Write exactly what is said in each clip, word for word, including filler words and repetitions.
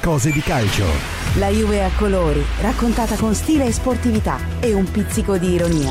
Cose di calcio. La Juve a colori, raccontata con stile e sportività e un pizzico di ironia.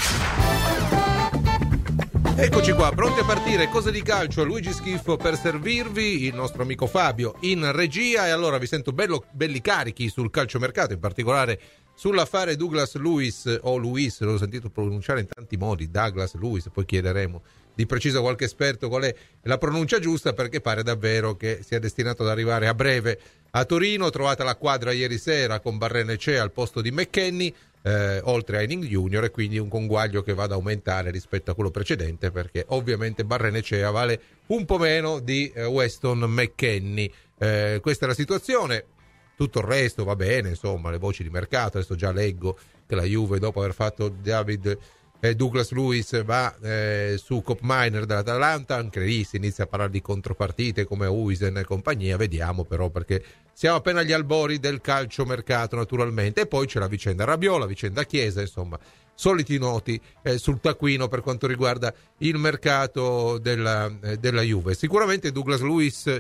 Eccoci qua, pronti a partire. Cose di calcio, Luigi Schiffo per servirvi, il nostro amico Fabio in regia. E allora vi sento bello, belli carichi sul calciomercato, in particolare sull'affare Douglas Luiz o Luiz, l'ho sentito pronunciare in tanti modi, Douglas Luiz, poi chiederemo di preciso a qualche esperto qual è la pronuncia giusta, perché pare davvero che sia destinato ad arrivare a breve a Torino. Trovata la quadra ieri sera con Barrenechea al posto di McKennie, eh, oltre a Henning Junior, e quindi un conguaglio che va ad aumentare rispetto a quello precedente, perché ovviamente Barrenechea vale un po' meno di eh, Weston McKennie. Eh, questa è la situazione. Tutto il resto va bene, insomma, le voci di mercato. Adesso già leggo che la Juve, dopo aver fatto David eh, Douglas Luiz, va eh, su Cop Miner dell'Atalanta. Anche lì si inizia a parlare di contropartite come Huijsen e compagnia. Vediamo però, perché siamo appena agli albori del calciomercato, naturalmente. E poi c'è la vicenda Rabiot, la vicenda Chiesa, insomma, soliti noti eh, sul taccuino per quanto riguarda il mercato della, eh, della Juve. Sicuramente Douglas Luiz,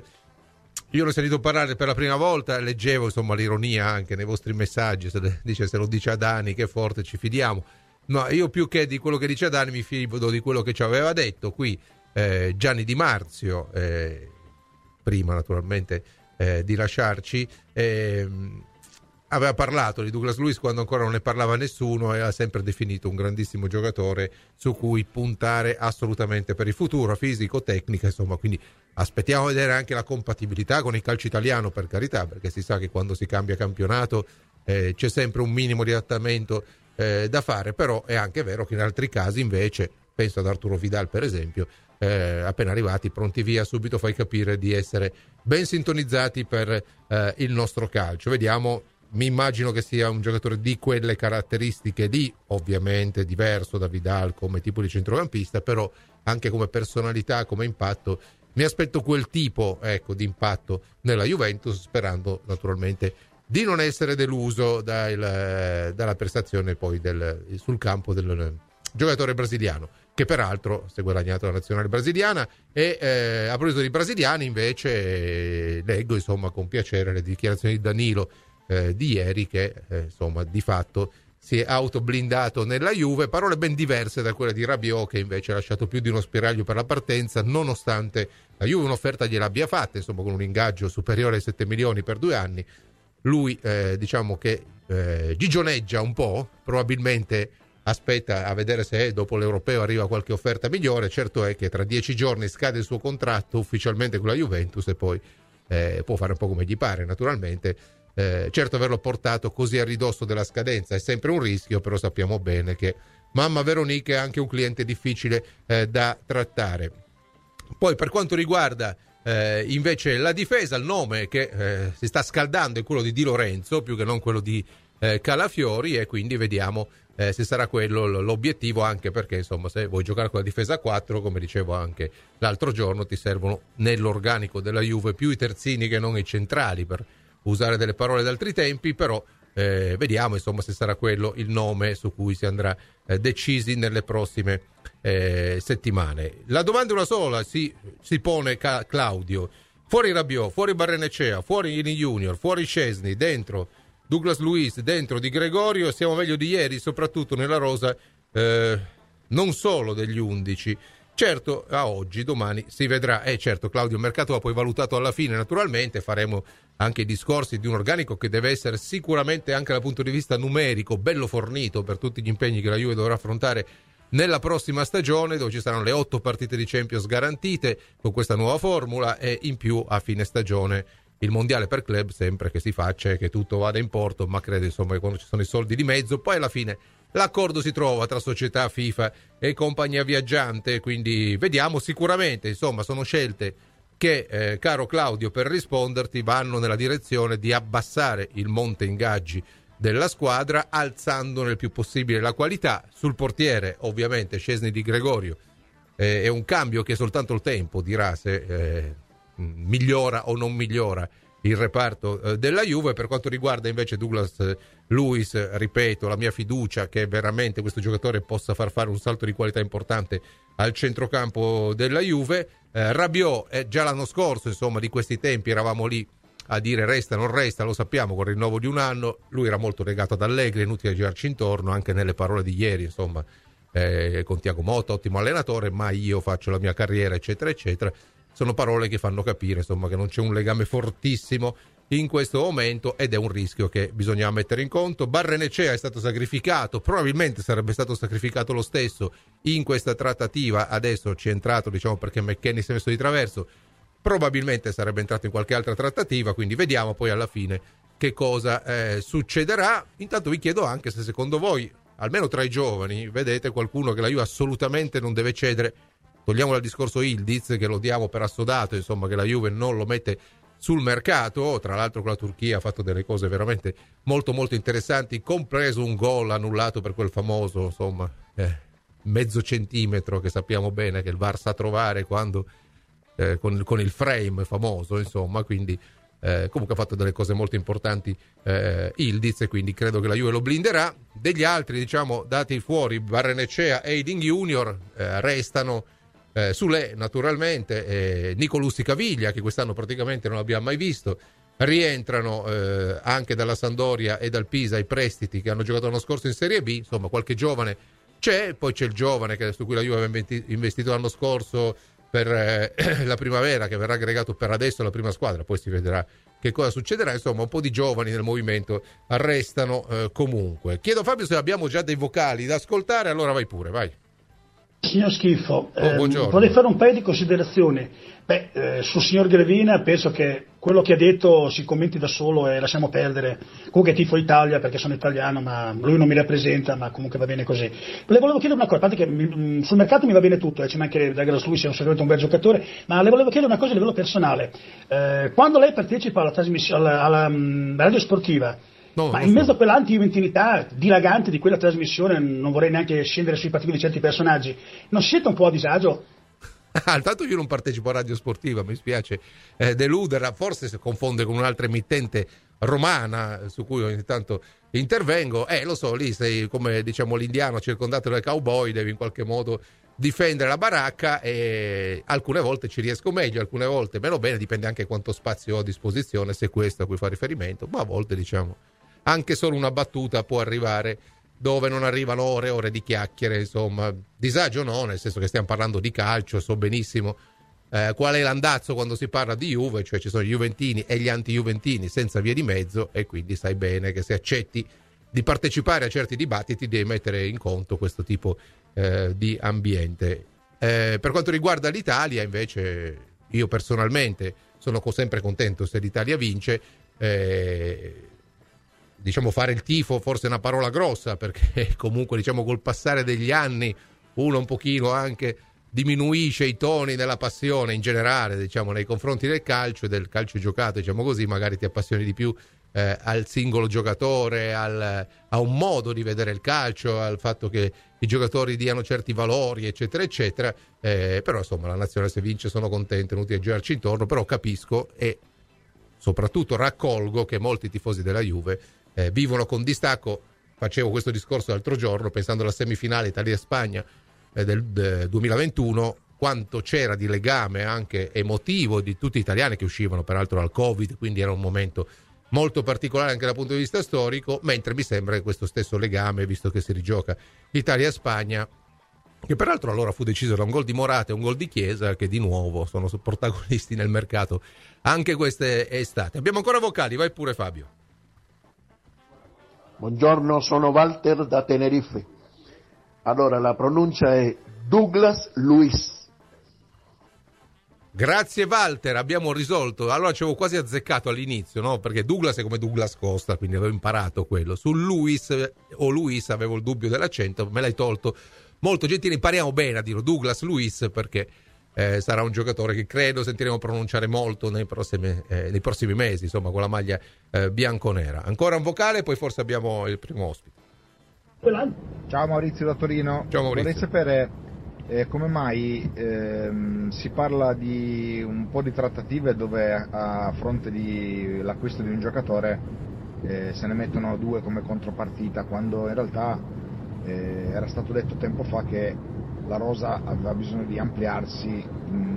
io l'ho sentito parlare per la prima volta, leggevo insomma l'ironia anche nei vostri messaggi, se, dice, se lo dice Adani che forte ci fidiamo. No, io più che di quello che dice Adani mi fido di quello che ci aveva detto qui eh, Gianni Di Marzio, eh, prima naturalmente eh, di lasciarci. Eh, aveva parlato di Douglas Luiz quando ancora non ne parlava nessuno e ha sempre definito un grandissimo giocatore su cui puntare assolutamente per il futuro, fisico, tecnica, insomma. Quindi aspettiamo a vedere anche la compatibilità con il calcio italiano, per carità, perché si sa che quando si cambia campionato eh, c'è sempre un minimo di adattamento eh, da fare. Però è anche vero che in altri casi invece, penso ad Arturo Vidal per esempio, eh, appena arrivati pronti via subito fai capire di essere ben sintonizzati per eh, il nostro calcio. Vediamo. Mi immagino che sia un giocatore di quelle caratteristiche lì, ovviamente diverso da Vidal come tipo di centrocampista, però anche come personalità, come impatto, mi aspetto quel tipo, ecco, di impatto nella Juventus, sperando naturalmente di non essere deluso dal, dalla prestazione poi del, sul campo del giocatore brasiliano, che peraltro si è guadagnato la nazionale brasiliana. E eh, a proposito di brasiliani invece eh, leggo insomma con piacere le dichiarazioni di Danilo Eh, di ieri, che eh, insomma di fatto si è autoblindato nella Juve. Parole ben diverse da quelle di Rabiot, che invece ha lasciato più di uno spiraglio per la partenza, nonostante la Juve un'offerta gliel'abbia fatta, insomma, con un ingaggio superiore ai sette milioni per due anni. Lui eh, diciamo che eh, gigioneggia un po', probabilmente aspetta a vedere se dopo l'Europeo arriva qualche offerta migliore. Certo è che tra dieci giorni scade il suo contratto ufficialmente con la Juventus e poi eh, può fare un po' come gli pare, naturalmente. Eh, certo, averlo portato così a ridosso della scadenza è sempre un rischio, però sappiamo bene che mamma Veronica è anche un cliente difficile eh, da trattare. Poi per quanto riguarda eh, invece la difesa, il nome che eh, si sta scaldando è quello di Di Lorenzo più che non quello di eh, Calafiori, e quindi vediamo eh, se sarà quello l'obiettivo, anche perché insomma se vuoi giocare con la difesa a quattro, come dicevo anche l'altro giorno, ti servono nell'organico della Juve più i terzini che non i centrali, per usare delle parole d'altri tempi. Però eh, vediamo insomma se sarà quello il nome su cui si andrà eh, decisi nelle prossime eh, settimane. La domanda è una sola, si, si pone ca- Claudio: fuori Rabiot, fuori Barrenechea, fuori Henning Junior, fuori Szczesny, dentro Douglas Luiz, dentro Di Gregorio, siamo meglio di ieri, soprattutto nella rosa eh, non solo degli undici. Certo, a oggi, domani si vedrà. Eh certo, Claudio, il mercato va poi valutato alla fine, naturalmente faremo anche i discorsi di un organico che deve essere sicuramente anche dal punto di vista numerico bello fornito per tutti gli impegni che la Juve dovrà affrontare nella prossima stagione, dove ci saranno le otto partite di Champions garantite con questa nuova formula, e in più a fine stagione il mondiale per club, sempre che si faccia e che tutto vada in porto, ma credo insomma che quando ci sono i soldi di mezzo poi alla fine l'accordo si trova tra società, FIFA e compagnia viaggiante. Quindi vediamo. Sicuramente insomma sono scelte che eh, caro Claudio, per risponderti, vanno nella direzione di abbassare il monte ingaggi della squadra, alzandone il più possibile la qualità. Sul portiere ovviamente Szczesny, Di Gregorio eh, è un cambio che soltanto il tempo dirà se eh, migliora o non migliora il reparto eh, della Juve. Per quanto riguarda invece Douglas eh, Luiz, ripeto, la mia fiducia che veramente questo giocatore possa far fare un salto di qualità importante al centrocampo della Juve. eh, Rabiot, eh, già l'anno scorso insomma di questi tempi eravamo lì a dire resta non resta, lo sappiamo, con il rinnovo di un anno. Lui era molto legato ad Allegri, è inutile girarci intorno, anche nelle parole di ieri, insomma, eh, con Thiago Motta, ottimo allenatore, ma io faccio la mia carriera, eccetera eccetera. Sono parole che fanno capire, insomma, che non c'è un legame fortissimo in questo momento, ed è un rischio che bisogna mettere in conto. Barrenechea è stato sacrificato, probabilmente sarebbe stato sacrificato lo stesso in questa trattativa, adesso ci è entrato, diciamo, perché McKennie si è messo di traverso, probabilmente sarebbe entrato in qualche altra trattativa, quindi vediamo poi alla fine che cosa eh, succederà. Intanto vi chiedo anche se secondo voi, almeno tra i giovani, vedete qualcuno che la Juve assolutamente non deve cedere. Togliamo dal discorso Ildiz, che lo diamo per assodato, insomma, che la Juve non lo mette sul mercato. Tra l'altro con la Turchia ha fatto delle cose veramente molto molto interessanti, compreso un gol annullato per quel famoso, insomma, eh, mezzo centimetro che sappiamo bene che il V A R sa trovare quando eh, con, con il frame famoso, insomma, quindi eh, comunque ha fatto delle cose molto importanti eh, Ildiz, e quindi credo che la Juve lo blinderà. Degli altri, diciamo, dati fuori, Barrenechea e Eiding Junior, eh, restano Eh, Sule naturalmente, eh, Nicolussi Caviglia, che quest'anno praticamente non abbiamo mai visto, rientrano eh, anche dalla Sampdoria e dal Pisa i prestiti che hanno giocato l'anno scorso in Serie B, insomma qualche giovane c'è, poi c'è il giovane che, su cui la Juve aveva investito l'anno scorso per eh, la primavera, che verrà aggregato per adesso alla prima squadra, poi si vedrà che cosa succederà. Insomma, un po' di giovani nel movimento restano eh, comunque. Chiedo Fabio se abbiamo già dei vocali da ascoltare, allora vai pure, vai. Signor Schifo, oh, ehm, vorrei fare un paio di considerazioni. Beh, eh, sul signor Grevina penso che quello che ha detto si commenti da solo e lasciamo perdere. Comunque tifo Italia perché sono italiano, ma lui non mi rappresenta, ma comunque va bene così. Le volevo chiedere una cosa, a parte che mi, sul mercato mi va bene tutto, eh, ci mancherebbe, Douglas Luiz è un sicuramente un bel giocatore, ma le volevo chiedere una cosa a livello personale. Eh, quando lei partecipa alla trasmissione, alla, alla, alla radio sportiva, No, ma in mezzo so. a quella anti-juventinità dilagante di quella trasmissione, non vorrei neanche scendere sui partiti di certi personaggi, non siete un po' a disagio? Ah, tanto io non partecipo a radio sportiva, mi spiace eh, deluderla, forse si confonde con un'altra emittente romana su cui ogni tanto intervengo, eh lo so, lì sei come diciamo l'indiano circondato dai cowboy, devi in qualche modo difendere la baracca, e alcune volte ci riesco meglio, alcune volte meno bene, dipende anche quanto spazio ho a disposizione, se questo a cui fa riferimento, ma a volte diciamo anche solo una battuta può arrivare dove non arrivano ore e ore di chiacchiere, insomma. Disagio no, nel senso che stiamo parlando di calcio, so benissimo eh, qual è l'andazzo quando si parla di Juve, cioè ci sono gli juventini e gli anti-juventini senza vie di mezzo, e quindi sai bene che se accetti di partecipare a certi dibattiti devi mettere in conto questo tipo eh, di ambiente. Eh, per quanto riguarda l'Italia, invece, io personalmente sono sempre contento se l'Italia vince. Eh, diciamo fare il tifo forse è una parola grossa, perché comunque diciamo col passare degli anni uno un pochino anche diminuisce i toni della passione in generale, diciamo, nei confronti del calcio e del calcio giocato, diciamo così, magari ti appassioni di più eh, al singolo giocatore, al, a un modo di vedere il calcio, al fatto che i giocatori diano certi valori, eccetera eccetera, eh, però insomma la nazionale se vince sono contento, inutile girarci intorno, però capisco e soprattutto raccolgo che molti tifosi della Juve Eh, vivono con distacco. Facevo questo discorso l'altro giorno pensando alla semifinale Italia-Spagna eh, del, del duemilaventuno, quanto c'era di legame anche emotivo di tutti gli italiani che uscivano peraltro dal Covid, quindi era un momento molto particolare anche dal punto di vista storico, mentre mi sembra che questo stesso legame, visto che si rigioca Italia-Spagna, che peraltro allora fu deciso da un gol di Morata e un gol di Chiesa, che di nuovo sono protagonisti nel mercato anche queste estate. Abbiamo ancora vocali, vai pure Fabio. Buongiorno, sono Walter da Tenerife. Allora, la pronuncia è Douglas Luiz. Grazie Walter, abbiamo risolto. Allora ci avevo quasi azzeccato all'inizio, no? Perché Douglas è come Douglas Costa, quindi avevo imparato quello. Su Luiz o Luis avevo il dubbio dell'accento, me l'hai tolto. Molto gentile, impariamo bene a dirlo, Douglas Luiz, perché eh, sarà un giocatore che credo sentiremo pronunciare molto nei prossimi, eh, nei prossimi mesi, insomma, con la maglia eh, bianconera. Ancora un vocale, poi forse abbiamo il primo ospite. Ciao Maurizio da Torino. Ciao Maurizio. Vorrei sapere eh, come mai ehm, si parla di un po' di trattative dove a fronte di l'acquisto di un giocatore eh, se ne mettono due come contropartita, quando in realtà eh, era stato detto tempo fa che la rosa aveva bisogno di ampliarsi in, in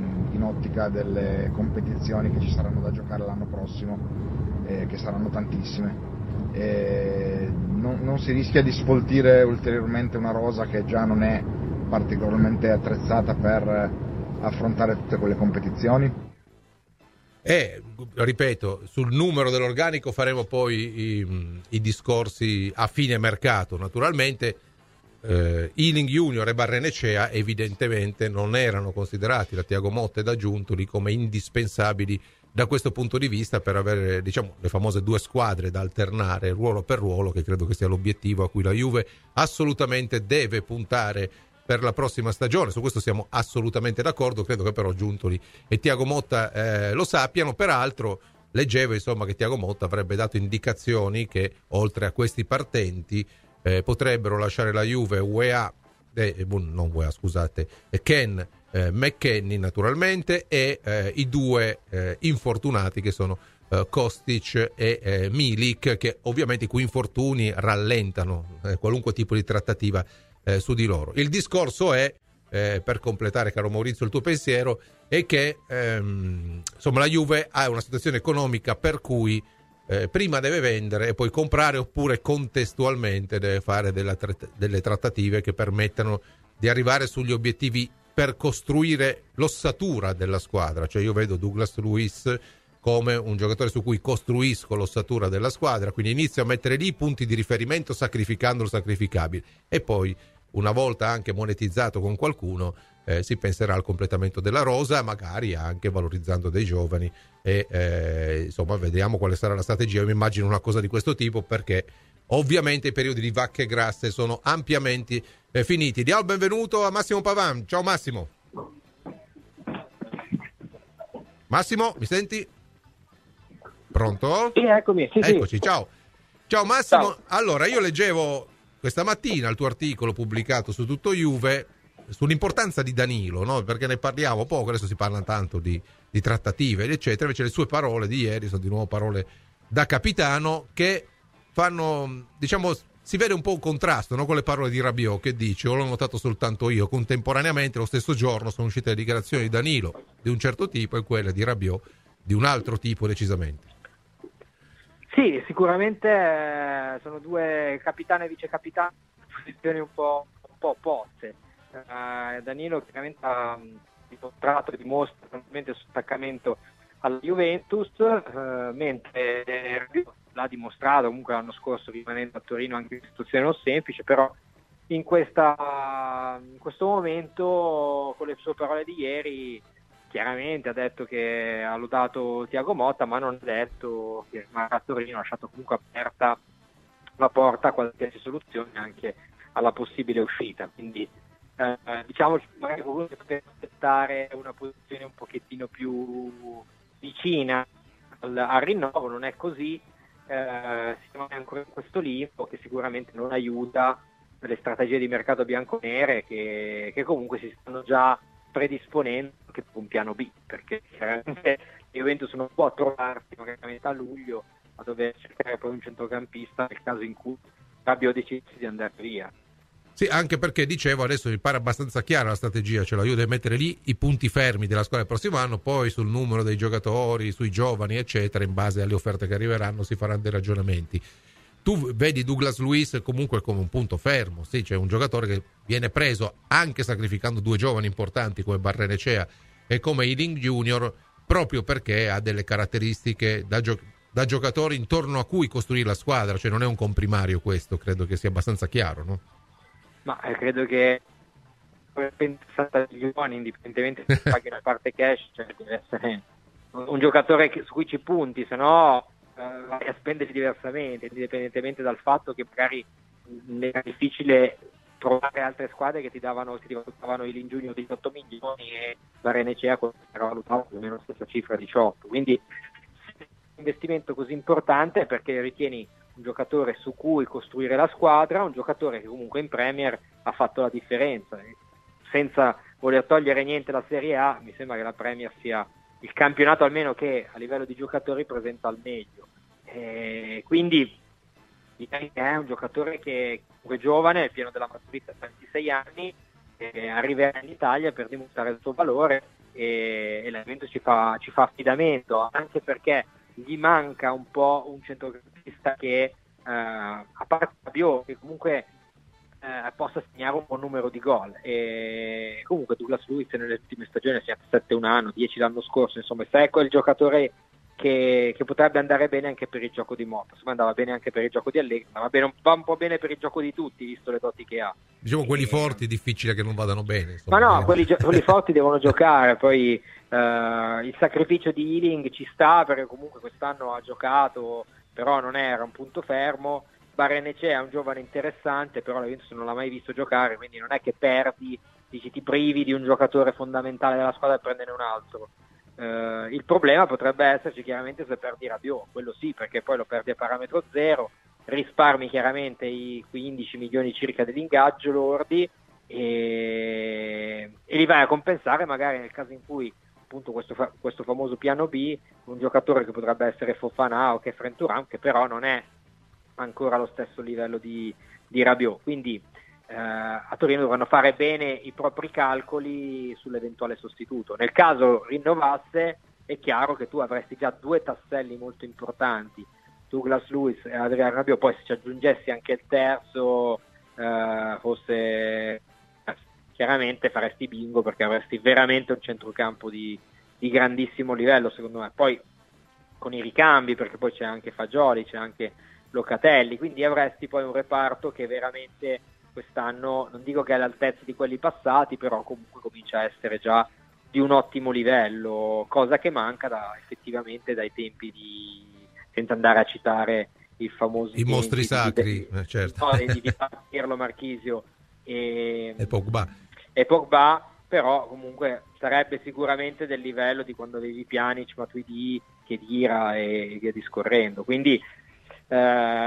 ottica delle competizioni che ci saranno da giocare l'anno prossimo, eh, che saranno tantissime. E non, non si rischia di sfoltire ulteriormente una rosa che già non è particolarmente attrezzata per affrontare tutte quelle competizioni? E ripeto, sul numero dell'organico faremo poi i, i discorsi a fine mercato. Naturalmente eh, Ealing Junior e Barrenecea evidentemente non erano considerati da Thiago Motta e da Giuntoli come indispensabili da questo punto di vista per avere, diciamo, le famose due squadre da alternare ruolo per ruolo, che credo che sia l'obiettivo a cui la Juve assolutamente deve puntare per la prossima stagione. Su questo siamo assolutamente d'accordo, credo che però Giuntoli e Thiago Motta eh, lo sappiano. Peraltro leggevo insomma che Thiago Motta avrebbe dato indicazioni che oltre a questi partenti eh, potrebbero lasciare la Juve U E A, eh, non U E A scusate, Ken eh, McKennie naturalmente e eh, i due eh, infortunati che sono eh, Kostic e eh, Milik, che ovviamente i cui infortuni rallentano eh, qualunque tipo di trattativa Eh, su di loro. Il discorso è, eh, per completare, caro Maurizio, il tuo pensiero, è che ehm, insomma la Juve ha una situazione economica per cui eh, prima deve vendere e poi comprare, oppure contestualmente deve fare della, delle trattative che permettano di arrivare sugli obiettivi per costruire l'ossatura della squadra. Cioè io vedo Douglas Luiz come un giocatore su cui costruisco l'ossatura della squadra, quindi inizio a mettere lì i punti di riferimento sacrificando il sacrificabile e poi una volta anche monetizzato con qualcuno eh, si penserà al completamento della rosa, magari anche valorizzando dei giovani e eh, insomma vediamo quale sarà la strategia. Io mi immagino una cosa di questo tipo, perché ovviamente i periodi di vacche grasse sono ampiamente eh, finiti. Diamo il benvenuto a Massimo Pavan. Ciao Massimo. Massimo, mi senti? Pronto? Sì, eccomi. Sì, Eccoci, sì. ciao. Ciao Massimo. Ciao. Allora, io leggevo questa mattina il tuo articolo pubblicato su Tutto Juve sull'importanza di Danilo, no? Perché ne parliamo poco, adesso si parla tanto di, di trattative, eccetera. Invece le sue parole di ieri sono di nuovo parole da capitano che fanno, diciamo, si vede un po' un contrasto, no? Con le parole di Rabiot, che dice, o l'ho notato soltanto io, contemporaneamente lo stesso giorno sono uscite le dichiarazioni di Danilo di un certo tipo e quelle di Rabiot di un altro tipo decisamente. Sì, sicuramente eh, sono due capitano e vice capitano, posizioni un po', un po' opposte. Uh, Danilo chiaramente ha dimostrato e dimostra il suo attaccamento alla Juventus, uh, mentre l'ha dimostrato comunque l'anno scorso rimanendo a Torino anche in situazione non semplice, però in, questa, in questo momento con le sue parole di ieri chiaramente ha detto che ha lodato Thiago Motta, ma non ha detto che a Torino ha lasciato comunque aperta la porta a qualsiasi soluzione, anche alla possibile uscita. Quindi eh, diciamo magari qualcuno potrebbe aspettare una posizione un pochettino più vicina al, al rinnovo, non è così, eh, siamo ancora in questo limbo che sicuramente non aiuta le strategie di mercato bianconere che, che comunque si stanno già predisponendo anche per un piano B, perché chiaramente Juventus non può trovarsi magari a luglio a dover cercare poi un centrocampista nel caso in cui Rabiot decidesse di andare via. Sì, anche perché dicevo adesso mi pare abbastanza chiara la strategia, cioè la Juve deve mettere lì i punti fermi della squadra il prossimo anno, poi sul numero dei giocatori, sui giovani eccetera, in base alle offerte che arriveranno si faranno dei ragionamenti. Tu vedi Douglas Luiz comunque come un punto fermo, sì, c'è un giocatore che viene preso anche sacrificando due giovani importanti come Barrenecea e come Ealing Junior, proprio perché ha delle caratteristiche da, gio- da giocatore intorno a cui costruire la squadra, cioè non è un comprimario questo, credo che sia abbastanza chiaro, no? Ma eh, credo che per sessanta milioni, indipendentemente se paghi una parte cash, cioè deve essere un, un giocatore che, su cui ci punti, se no Uh, vai a spenderli diversamente, indipendentemente dal fatto che magari era difficile trovare altre squadre che ti davano, ti valutavano il Junior diciotto milioni e Barrenecea era valutato più o meno la stessa cifra diciotto, quindi un investimento così importante perché ritieni un giocatore su cui costruire la squadra, un giocatore che comunque in Premier ha fatto la differenza, senza voler togliere niente alla Serie A. Mi sembra che la Premier sia il campionato almeno che a livello di giocatori presenta al meglio, eh, quindi è un giocatore che è giovane, è pieno della maturità, ventisei anni, eh, arriverà in Italia per dimostrare il suo valore e, e la Juventus ci fa, ci fa affidamento, anche perché gli manca un po' un centrocampista che eh, a parte Rabiot, che comunque eh, possa segnare un buon numero di gol, e comunque Douglas Luiz nelle ultime stagioni ha segnato sette un anno, dieci l'anno scorso, insomma se è quel giocatore che, che potrebbe andare bene anche per il gioco di Motta, insomma andava bene anche per il gioco di Allegri, ma va, bene, va un po' bene per il gioco di tutti visto le doti che ha. Diciamo quelli e, forti difficile che non vadano bene, insomma. Ma no, quelli, quelli forti devono giocare, poi Uh, il sacrificio di Ealing ci sta perché comunque quest'anno ha giocato, però non era un punto fermo. Barrenechea è un giovane interessante, però la Juventus non l'ha mai visto giocare, quindi non è che perdi, dici, ti privi di un giocatore fondamentale della squadra per prenderne un altro. Uh, il problema potrebbe esserci chiaramente se perdi Rabiot, quello sì, perché poi lo perdi a parametro zero, risparmi chiaramente i quindici milioni circa dell'ingaggio lordi e, e li vai a compensare magari nel caso in cui appunto questo, fa- questo famoso piano B, un giocatore che potrebbe essere Fofana o che è Fren Thuram, che però non è ancora allo stesso livello di, di Rabiot, quindi eh, a Torino dovranno fare bene i propri calcoli sull'eventuale sostituto. Nel caso rinnovasse è chiaro che tu avresti già due tasselli molto importanti, Douglas Luiz e Adrian Rabiot, poi se ci aggiungessi anche il terzo eh, fosse... chiaramente faresti bingo perché avresti veramente un centrocampo di, di grandissimo livello secondo me, poi con i ricambi perché poi c'è anche Fagioli, c'è anche Locatelli, quindi avresti poi un reparto che veramente quest'anno non dico che è all'altezza di quelli passati, però comunque comincia a essere già di un ottimo livello, cosa che manca da, effettivamente dai tempi di, senza andare a citare il famoso i mostri di, sacri, di, eh, certo. no, di, di Pirlo, Marchisio e, e Pogba e Pogba, però comunque sarebbe sicuramente del livello di quando avevi Pjanic, Matuidi, Khedira e via discorrendo, quindi eh,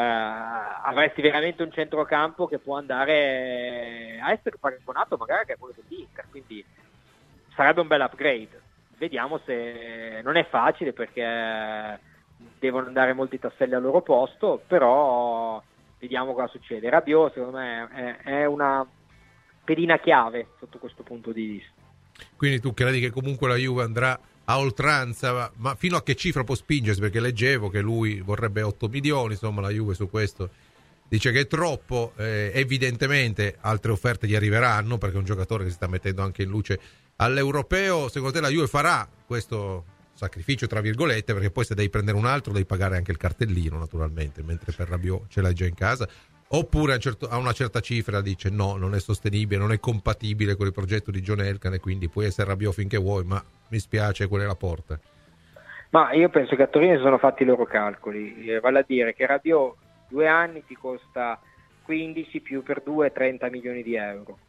avresti veramente un centrocampo che può andare a essere paragonato magari anche a quello dell'Inter, quindi sarebbe un bel upgrade. Vediamo se non è facile perché devono andare molti tasselli al loro posto, però vediamo cosa succede. Rabiot secondo me è, è una pedina chiave sotto questo punto di vista. Quindi tu credi che comunque la Juve andrà a oltranza, ma, ma fino a che cifra può spingersi? Perché leggevo che lui vorrebbe otto milioni, insomma la Juve su questo dice che è troppo, eh, evidentemente altre offerte gli arriveranno perché è un giocatore che si sta mettendo anche in luce all'europeo. Secondo te la Juve farà questo sacrificio tra virgolette, perché poi se devi prendere un altro devi pagare anche il cartellino naturalmente, mentre per Rabiot ce l'hai già in casa? Oppure a, un certo, a una certa cifra dice no, non è sostenibile, non è compatibile con il progetto di John Elkann e quindi puoi essere Rabiot finché vuoi, ma mi spiace, quella è la porta. Ma io penso che a Torino si sono fatti i loro calcoli, eh, vale a dire che Rabiot due anni ti costa quindici più per due trenta milioni di euro,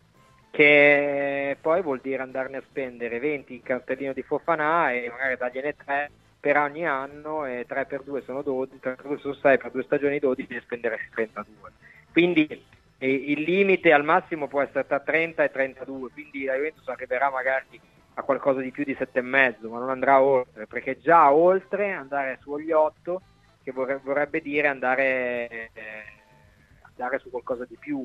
che poi vuol dire andarne a spendere venti in cartellino di Fofana e magari dargliene tre per ogni anno, e tre per due sono dodici, tre per due sono sei, per due stagioni dodici, e spenderesti trentadue. Quindi eh, il limite al massimo può essere tra trenta e trentadue, quindi la Juventus arriverà magari a qualcosa di più di sette e mezzo, ma non andrà oltre, perché già oltre andare sugli otto, che vorrebbe, vorrebbe dire andare, eh, andare su qualcosa di più,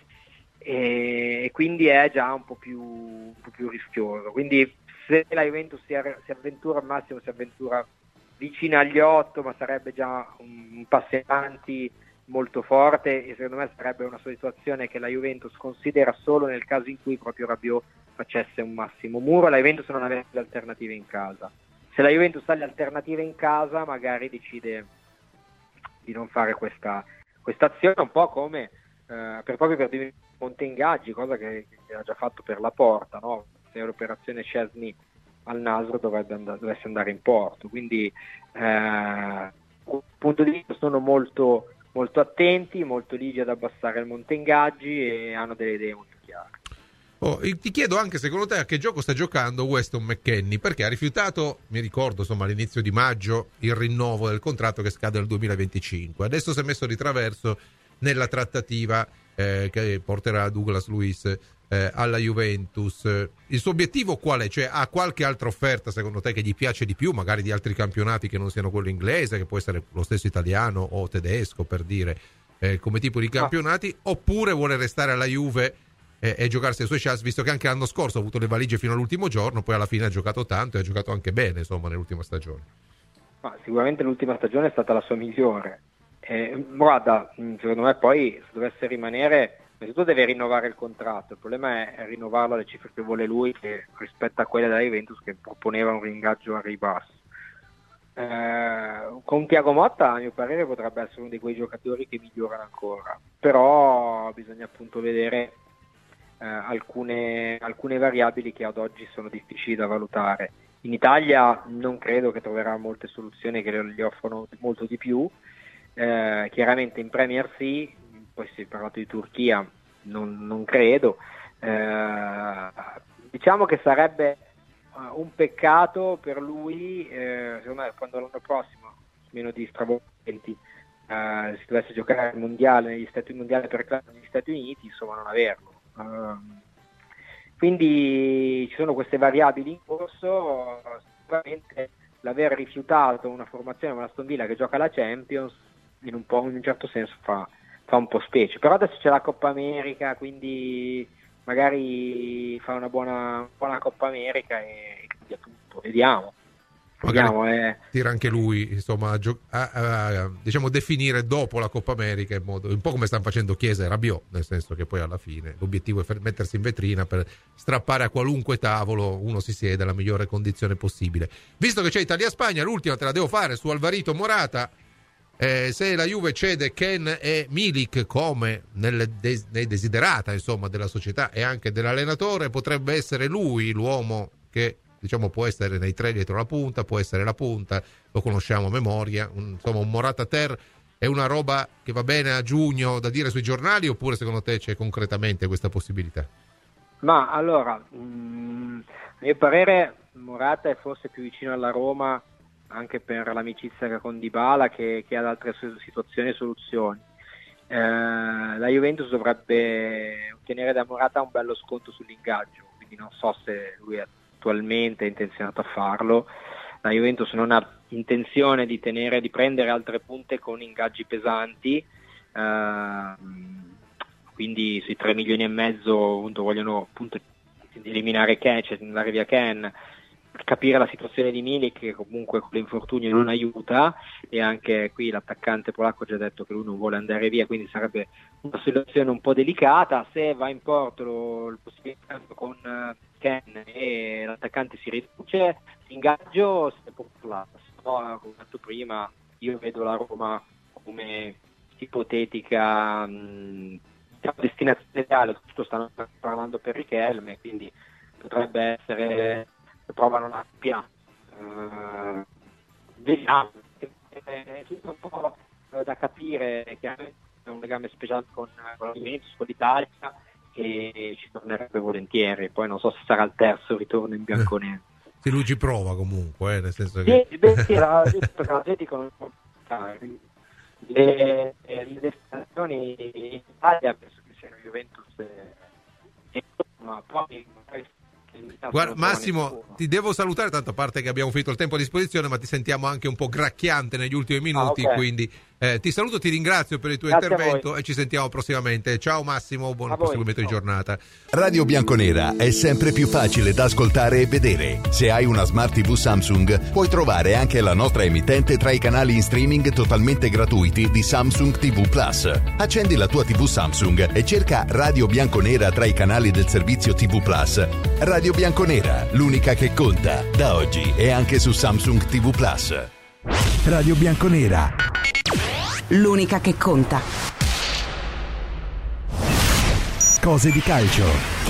e, e quindi è già un po' più, un po' più rischioso. Quindi se la Juventus si, si avventura al massimo, si avventura vicino agli otto, ma sarebbe già un, un passo avanti molto forte, e secondo me sarebbe una situazione che la Juventus considera solo nel caso in cui proprio Rabiot facesse un massimo muro, la Juventus non avesse le alternative in casa. Se la Juventus ha le alternative in casa magari decide di non fare questa questa azione, un po' come eh, per proprio per diminuire il monte ingaggi, cosa che, che ha già fatto per la Porta, no? Se l'operazione Szczesny al Nasr dovrebbe and- dovesse andare in porto, quindi eh, dal punto di vista sono molto molto attenti, molto ligi ad abbassare il monte ingaggi e hanno delle idee molto chiare. Oh, ti chiedo anche secondo te a che gioco sta giocando Weston McKennie, perché ha rifiutato, mi ricordo insomma all'inizio di maggio, il rinnovo del contratto che scade nel duemilaventicinque. Adesso si è messo di traverso nella trattativa eh, che porterà Douglas Luiz eh, alla Juventus. Il suo obiettivo qual è? Cioè ha qualche altra offerta secondo te che gli piace di più, magari di altri campionati che non siano quello inglese, che può essere lo stesso italiano o tedesco per dire, eh, come tipo di campionati, ah. oppure vuole restare alla Juve e, e giocarsi le sue chance, visto che anche l'anno scorso ha avuto le valigie fino all'ultimo giorno, poi alla fine ha giocato tanto e ha giocato anche bene, insomma, nell'ultima stagione. Ma sicuramente l'ultima stagione è stata la sua migliore. Eh, guarda, secondo me poi se dovesse rimanere, innanzitutto deve rinnovare il contratto. Il problema è rinnovarlo alle cifre che vuole lui, che rispetto a quelle della Juventus, che proponeva un ringaggio a ribasso. Eh, con Thiago Motta, a mio parere, potrebbe essere uno di quei giocatori che migliorano ancora, però bisogna appunto vedere eh, alcune, alcune variabili che ad oggi sono difficili da valutare. In Italia non credo che troverà molte soluzioni che gli offrono molto di più. Eh, chiaramente in Premier sì, poi si è parlato di Turchia, non, non credo. Eh, diciamo che sarebbe uh, un peccato per lui, eh, secondo me, quando l'anno prossimo, meno di stravolgenti, eh, si dovesse giocare al mondiale negli Stati mondiali per club negli Stati Uniti, insomma, non averlo. Uh, quindi ci sono queste variabili in corso. Sicuramente l'aver rifiutato una formazione come la Aston Villa che gioca la Champions in un po', in un certo senso fa, fa un po' specie, però adesso c'è la Coppa America, quindi magari fa una buona, buona Coppa America e, e quindi appunto vediamo. Vediamo eh. Tira anche lui, insomma, a, gio- a, a, diciamo definire dopo la Coppa America in modo un po' come stanno facendo Chiesa e Rabiot, nel senso che poi alla fine l'obiettivo è mettersi in vetrina per strappare a qualunque tavolo uno si siede alla migliore condizione possibile. Visto che c'è Italia-Spagna, l'ultima te la devo fare su Alvarito Morata. Eh, se la Juve cede Ken e Milik come nel des- nei desiderata, insomma, della società e anche dell'allenatore, potrebbe essere lui l'uomo che, diciamo, può essere nei tre dietro la punta, può essere la punta, lo conosciamo a memoria, un, insomma un Morata ter è una roba che va bene a giugno da dire sui giornali, oppure secondo te c'è concretamente questa possibilità? Ma allora, mh, a mio parere Morata è forse più vicino alla Roma anche per l'amicizia che ha con Dybala che, che ad altre situazioni e soluzioni. Eh, la Juventus dovrebbe ottenere da Morata un bello sconto sull'ingaggio, quindi non so se lui attualmente è intenzionato a farlo. La Juventus non ha intenzione di tenere, di prendere altre punte con ingaggi pesanti, eh, quindi sui tre milioni e mezzo appunto, vogliono appunto eliminare Ken, cioè andare via Ken, capire la situazione di Milik che comunque con l'infortunio non aiuta, e anche qui l'attaccante polacco ha già detto che lui non vuole andare via, quindi sarebbe una situazione un po' delicata. Se va in porto lo, il possibile con uh, Ken e l'attaccante si riduce, l'ingaggio si può parlare. No, come ho detto prima, io vedo la Roma come ipotetica mh, destinazione reale, tutto stanno parlando per Richelme, quindi potrebbe essere provano una P A. Uh, vediamo, è tutto un po' da capire, chiaramente è un legame speciale con, con la Juventus, con l'Italia, e ci tornerebbe volentieri. Poi non so se sarà il terzo ritorno in bianconero. Se lui ci prova comunque, eh, nel senso che sì, beh, sì, la, perché l'Atletico non può fare le, le destinazioni in Italia, penso che sia la Juventus e, ma poi guarda, Massimo, ti devo salutare, tanto a parte che abbiamo finito il tempo a disposizione, ma ti sentiamo anche un po' gracchiante negli ultimi minuti, ah, okay. Quindi eh, ti saluto, ti ringrazio per il tuo Grazie intervento e ci sentiamo prossimamente. Ciao Massimo, buon proseguimento di giornata. Radio Bianconera è sempre più facile da ascoltare e vedere. Se hai una Smart tivù Samsung, puoi trovare anche la nostra emittente tra i canali in streaming totalmente gratuiti di Samsung tivù Plus. Accendi la tua tivù Samsung e cerca Radio Bianconera tra i canali del servizio tivù Plus. Radio Bianconera, l'unica che conta, da oggi e anche su Samsung tivù Plus. Radio Bianconera, l'unica che conta. Cose di calcio.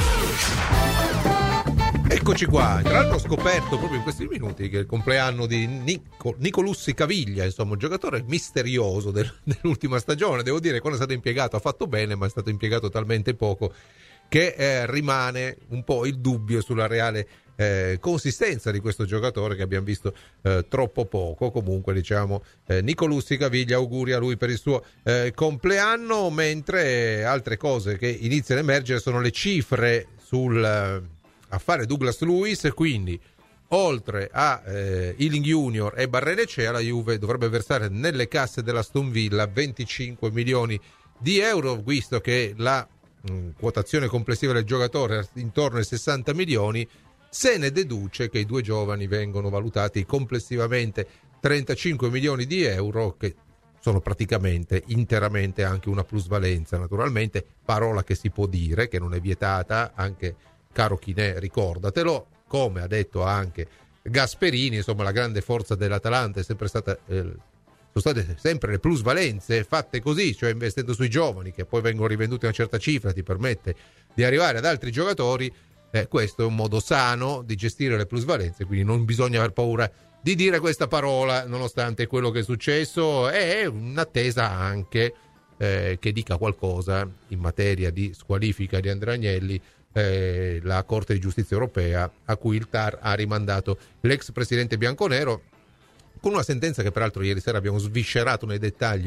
Eccoci qua. Tra l'altro ho scoperto proprio in questi minuti che è il compleanno di Nico, Nicolussi Caviglia, insomma un giocatore misterioso del, dell'ultima stagione. Devo dire, quando è stato impiegato ha fatto bene, ma è stato impiegato talmente poco che eh, rimane un po' il dubbio sulla reale eh, consistenza di questo giocatore che abbiamo visto eh, troppo poco. Comunque diciamo eh, Nicolussi Caviglia, auguri a lui per il suo eh, compleanno, mentre altre cose che iniziano a emergere sono le cifre sul eh, affare Douglas Luiz. Quindi oltre a eh, Ealing Junior e Barrenechea, la Juve dovrebbe versare nelle casse dell'Aston Villa venticinque milioni di euro, visto che la mh, quotazione complessiva del giocatore intorno ai sessanta milioni, se ne deduce che i due giovani vengono valutati complessivamente trentacinque milioni di euro, che sono praticamente interamente anche una plusvalenza, naturalmente, parola che si può dire, che non è vietata, anche caro Chinè, ricordatelo, come ha detto anche Gasperini, insomma la grande forza dell'Atalanta è sempre stata, eh, sono state sempre le plusvalenze fatte così, cioè investendo sui giovani che poi vengono rivenduti a una certa cifra, ti permette di arrivare ad altri giocatori, eh, questo è un modo sano di gestire le plusvalenze, quindi non bisogna aver paura di dire questa parola nonostante quello che è successo, è un'attesa anche eh, che dica qualcosa in materia di squalifica di Andrea Agnelli, eh, la Corte di Giustizia Europea a cui il T A R ha rimandato l'ex presidente bianconero, con una sentenza che peraltro ieri sera abbiamo sviscerato nei dettagli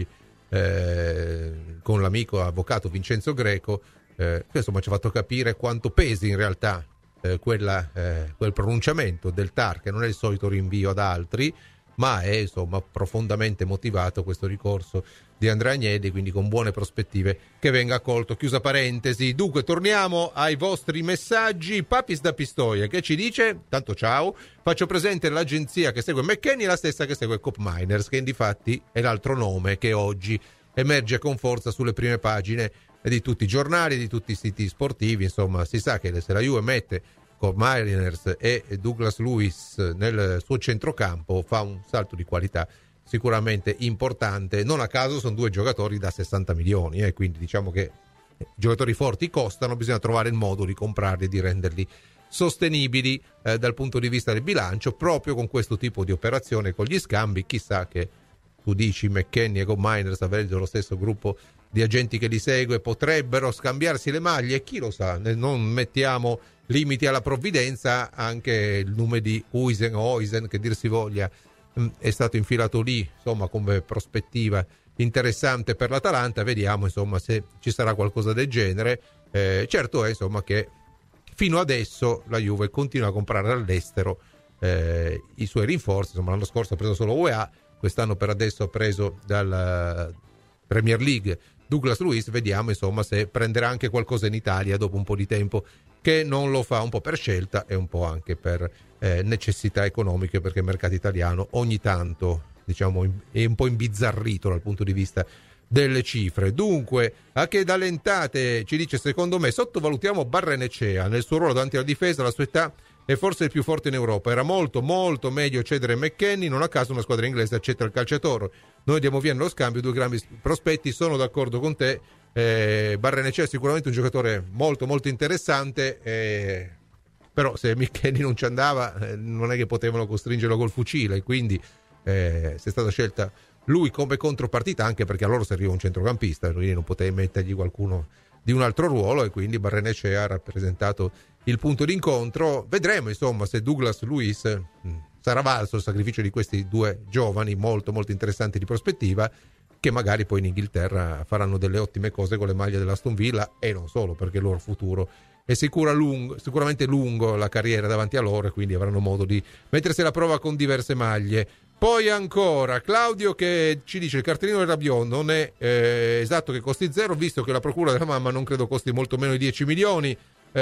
eh, con l'amico avvocato Vincenzo Greco, eh, che insomma ci ha fatto capire quanto pesi in realtà Eh, quella, eh, quel pronunciamento del T A R, che non è il solito rinvio ad altri, ma è insomma profondamente motivato questo ricorso di Andrea Agnelli, quindi con buone prospettive che venga accolto. Chiusa parentesi. Dunque torniamo ai vostri messaggi. Papis da Pistoia che ci dice: tanto ciao, faccio presente l'agenzia che segue McKenny è la stessa che segue Cop Miners, che difatti è l'altro nome che oggi emerge con forza sulle prime pagine di tutti i giornali, di tutti i siti sportivi. Insomma, si sa che se la Juve mette Cop Miners e Douglas Luiz nel suo centrocampo fa un salto di qualità sicuramente importante. Non a caso sono due giocatori da sessanta milioni, eh, quindi diciamo che i giocatori forti costano, bisogna trovare il modo di comprarli e di renderli sostenibili eh, dal punto di vista del bilancio, proprio con questo tipo di operazione, con gli scambi. Chissà che tu dici McKenny e Cop Miners, avendo lo stesso gruppo di agenti che li segue, potrebbero scambiarsi le maglie, chi lo sa, non mettiamo limiti alla provvidenza. Anche il nome di Huijsen o Huijsen, che dir si voglia, è stato infilato lì, insomma, come prospettiva interessante per l'Atalanta. Vediamo insomma se ci sarà qualcosa del genere. Eh, certo è insomma che fino adesso la Juve continua a comprare all'estero eh, i suoi rinforzi. Insomma, l'anno scorso ha preso solo U E A, quest'anno per adesso ha preso dalla Premier League Douglas Luiz. Vediamo insomma se prenderà anche qualcosa in Italia dopo un po' di tempo che non lo fa, un po' per scelta e un po' anche per eh, necessità economiche, perché il mercato italiano ogni tanto diciamo è un po' imbizzarrito dal punto di vista delle cifre. Dunque, a che Dalentate ci dice: secondo me sottovalutiamo Barrenechea nel suo ruolo davanti alla difesa, la sua età è forse il più forte in Europa, era molto molto meglio cedere McKenny, non a caso una squadra inglese accetta il calciatore, noi diamo via nello scambio due grandi prospetti. Sono d'accordo con te, eh, Barrenechea è sicuramente un giocatore molto molto interessante, eh, però se McKenny non ci andava eh, non è che potevano costringerlo col fucile, quindi eh, se è stata scelta lui come contropartita, anche perché a loro serviva un centrocampista, quindi non potevi mettergli qualcuno di un altro ruolo, e quindi Barrenechea ha rappresentato il punto d'incontro. Vedremo insomma se Douglas Luiz mh, sarà valso il sacrificio di questi due giovani molto molto interessanti di prospettiva, che magari poi in Inghilterra faranno delle ottime cose con le maglie dell'Aston Villa, e non solo, perché il loro futuro è sicura lungo, sicuramente lungo la carriera davanti a loro, e quindi avranno modo di mettersi alla prova con diverse maglie. Poi ancora Claudio che ci dice: il cartellino del Rabiot non è eh, esatto che costi zero, visto che la procura della mamma non credo costi molto meno di dieci milioni,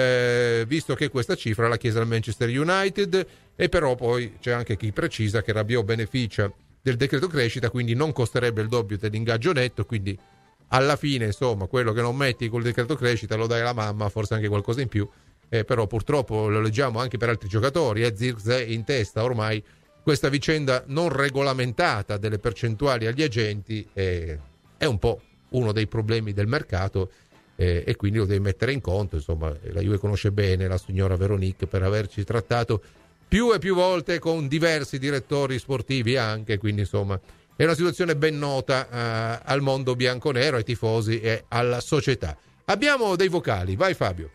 eh, visto che questa cifra l'ha chiesa al Manchester United. E però poi c'è anche chi precisa che Rabiot beneficia del decreto crescita, quindi non costerebbe il doppio dell'ingaggio netto, quindi alla fine insomma quello che non metti col decreto crescita lo dai alla mamma, forse anche qualcosa in più, eh, però purtroppo lo leggiamo anche per altri giocatori, eh, Zirkzee in testa ormai questa vicenda non regolamentata delle percentuali agli agenti, eh, è un po' uno dei problemi del mercato, eh, e quindi lo devi mettere in conto. Insomma, la Juve conosce bene la signora Veronique per averci trattato più e più volte con diversi direttori sportivi anche, quindi insomma è una situazione ben nota eh, al mondo bianconero, ai tifosi e alla società. Abbiamo dei vocali, vai Fabio.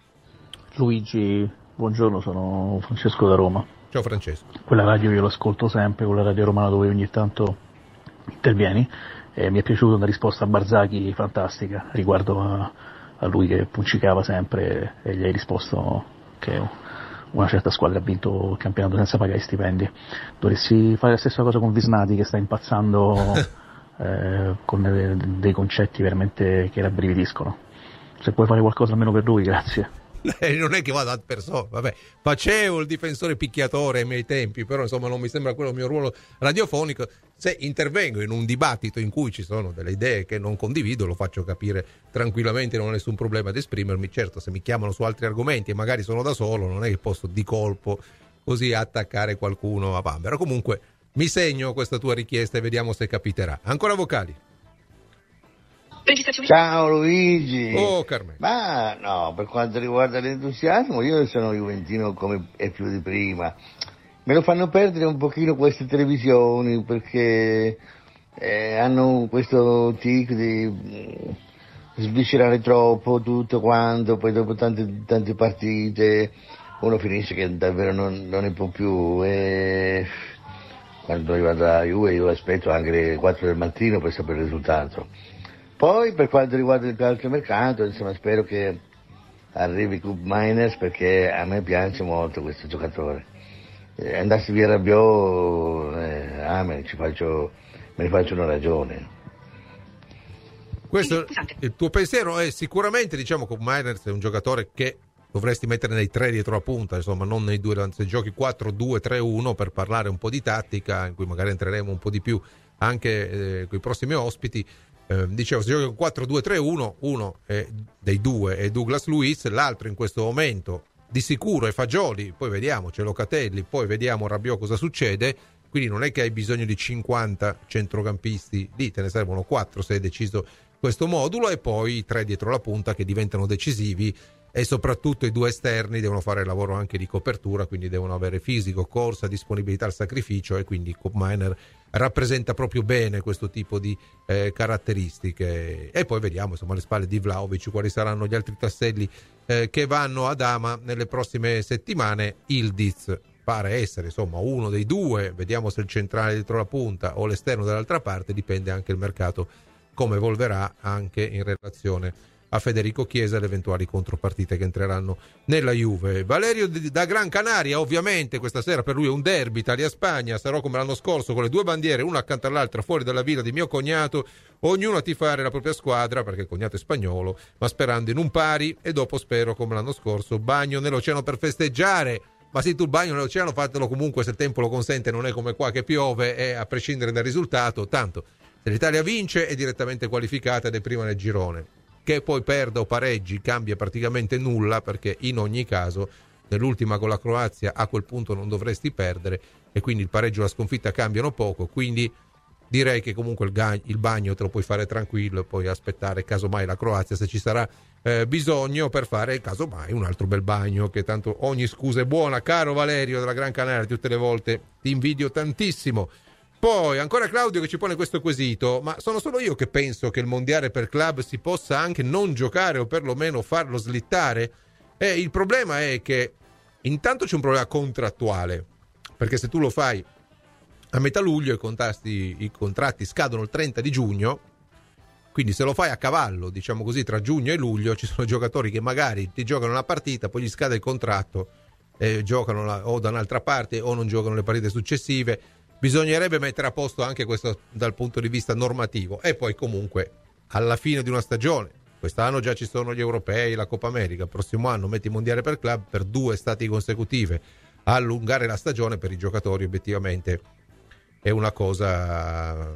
Luigi, buongiorno, sono Francesco da Roma. Ciao Francesco. Quella radio io l'ascolto sempre, quella radio romana dove ogni tanto intervieni, e mi è piaciuta una risposta a Barzaghi fantastica riguardo a, a lui che puncicava sempre, e gli hai risposto che una certa squadra ha vinto il campionato senza pagare stipendi. Dovresti fare la stessa cosa con Visnati, che sta impazzando eh, con dei concetti veramente che rabbrividiscono. se puoi fare qualcosa almeno per lui, grazie. Eh, non è che vado ad persona, vabbè, facevo il difensore picchiatore ai miei tempi, però insomma non mi sembra quello il mio ruolo radiofonico. Se intervengo in un dibattito in cui ci sono delle idee che non condivido, lo faccio capire tranquillamente, non ho nessun problema ad esprimermi. Certo, se mi chiamano su altri argomenti e magari sono da solo, non è che posso di colpo così attaccare qualcuno a Bambera. Comunque mi segno questa tua richiesta e vediamo se capiterà. Ancora vocali. Ciao Luigi. Oh Carmelo. Ma no, per quanto riguarda l'entusiasmo, io sono juventino come è più di prima. Me lo fanno perdere un pochino queste televisioni perché eh, hanno questo tic di mh, sviscerare troppo tutto quanto, poi dopo tante, tante partite uno finisce che davvero non, non ne può più. E quando riguarda la Juve io aspetto anche le quattro del mattino per sapere il risultato. Poi per quanto riguarda il calciomercato, insomma, spero che arrivi Koop Meiners perché a me piace molto questo giocatore. Eh, andassi via Rabiot, eh, ah, me, ci faccio, me ne faccio una ragione. Questo, il tuo pensiero è sicuramente, diciamo, Koop Meiners è un giocatore che dovresti mettere nei tre dietro la punta, insomma, non nei due, se giochi quattro due tre uno per parlare un po' di tattica, in cui magari entreremo un po' di più anche eh, con i prossimi ospiti. Eh, dicevo, se giochi con quattro due tre uno, uno è, dei due è Douglas Luiz, l'altro in questo momento di sicuro è Fagioli, poi vediamo, c'è Locatelli, poi vediamo Rabiot cosa succede, quindi non è che hai bisogno di cinquanta centrocampisti lì, te ne servono quattro se hai deciso questo modulo, e poi i tre dietro la punta che diventano decisivi, e soprattutto i due esterni devono fare il lavoro anche di copertura, quindi devono avere fisico, corsa, disponibilità al sacrificio, e quindi Koop Meiners rappresenta proprio bene questo tipo di eh, caratteristiche. E poi vediamo, insomma, alle spalle di Vlahovic quali saranno gli altri tasselli eh, che vanno ad Ama nelle prossime settimane. Ildiz pare essere, insomma, uno dei due, vediamo se il centrale dietro la punta o l'esterno dall'altra parte, dipende anche il mercato come evolverà anche in relazione a Federico Chiesa e le eventuali contropartite che entreranno nella Juve. Valerio da Gran Canaria, ovviamente questa sera per lui è un derby Italia-Spagna, sarò come l'anno scorso con le due bandiere una accanto all'altra fuori dalla villa di mio cognato, ognuno a tifare la propria squadra perché il cognato è spagnolo, ma sperando in un pari, e dopo spero come l'anno scorso bagno nell'oceano per festeggiare. Ma sì, tu il bagno nell'oceano fatelo comunque se il tempo lo consente, non è come qua che piove, e a prescindere dal risultato, tanto se l'Italia vince è direttamente qualificata ed è prima nel girone. Che poi perda o pareggi cambia praticamente nulla, perché in ogni caso nell'ultima con la Croazia a quel punto non dovresti perdere, e quindi il pareggio e la sconfitta cambiano poco, quindi direi che comunque il, ga- il bagno te lo puoi fare tranquillo e poi aspettare casomai la Croazia se ci sarà eh, bisogno per fare casomai un altro bel bagno, che tanto ogni scusa è buona. Caro Valerio della Gran Canaria, tutte le volte ti invidio tantissimo. Poi ancora Claudio che ci pone questo quesito: ma sono solo io che penso che il mondiale per club si possa anche non giocare o perlomeno farlo slittare? E il problema è che intanto c'è un problema contrattuale, perché se tu lo fai a metà luglio i contratti, i contratti scadono il trenta di giugno, quindi se lo fai a cavallo, diciamo così, tra giugno e luglio, ci sono giocatori che magari ti giocano una partita, poi gli scade il contratto e giocano la, o da un'altra parte o non giocano le partite successive. Bisognerebbe mettere a posto anche questo dal punto di vista normativo, e poi comunque alla fine di una stagione, quest'anno già ci sono gli europei, la Coppa America, il prossimo anno metti il mondiale per club per due estati consecutive, allungare la stagione per i giocatori obiettivamente è una cosa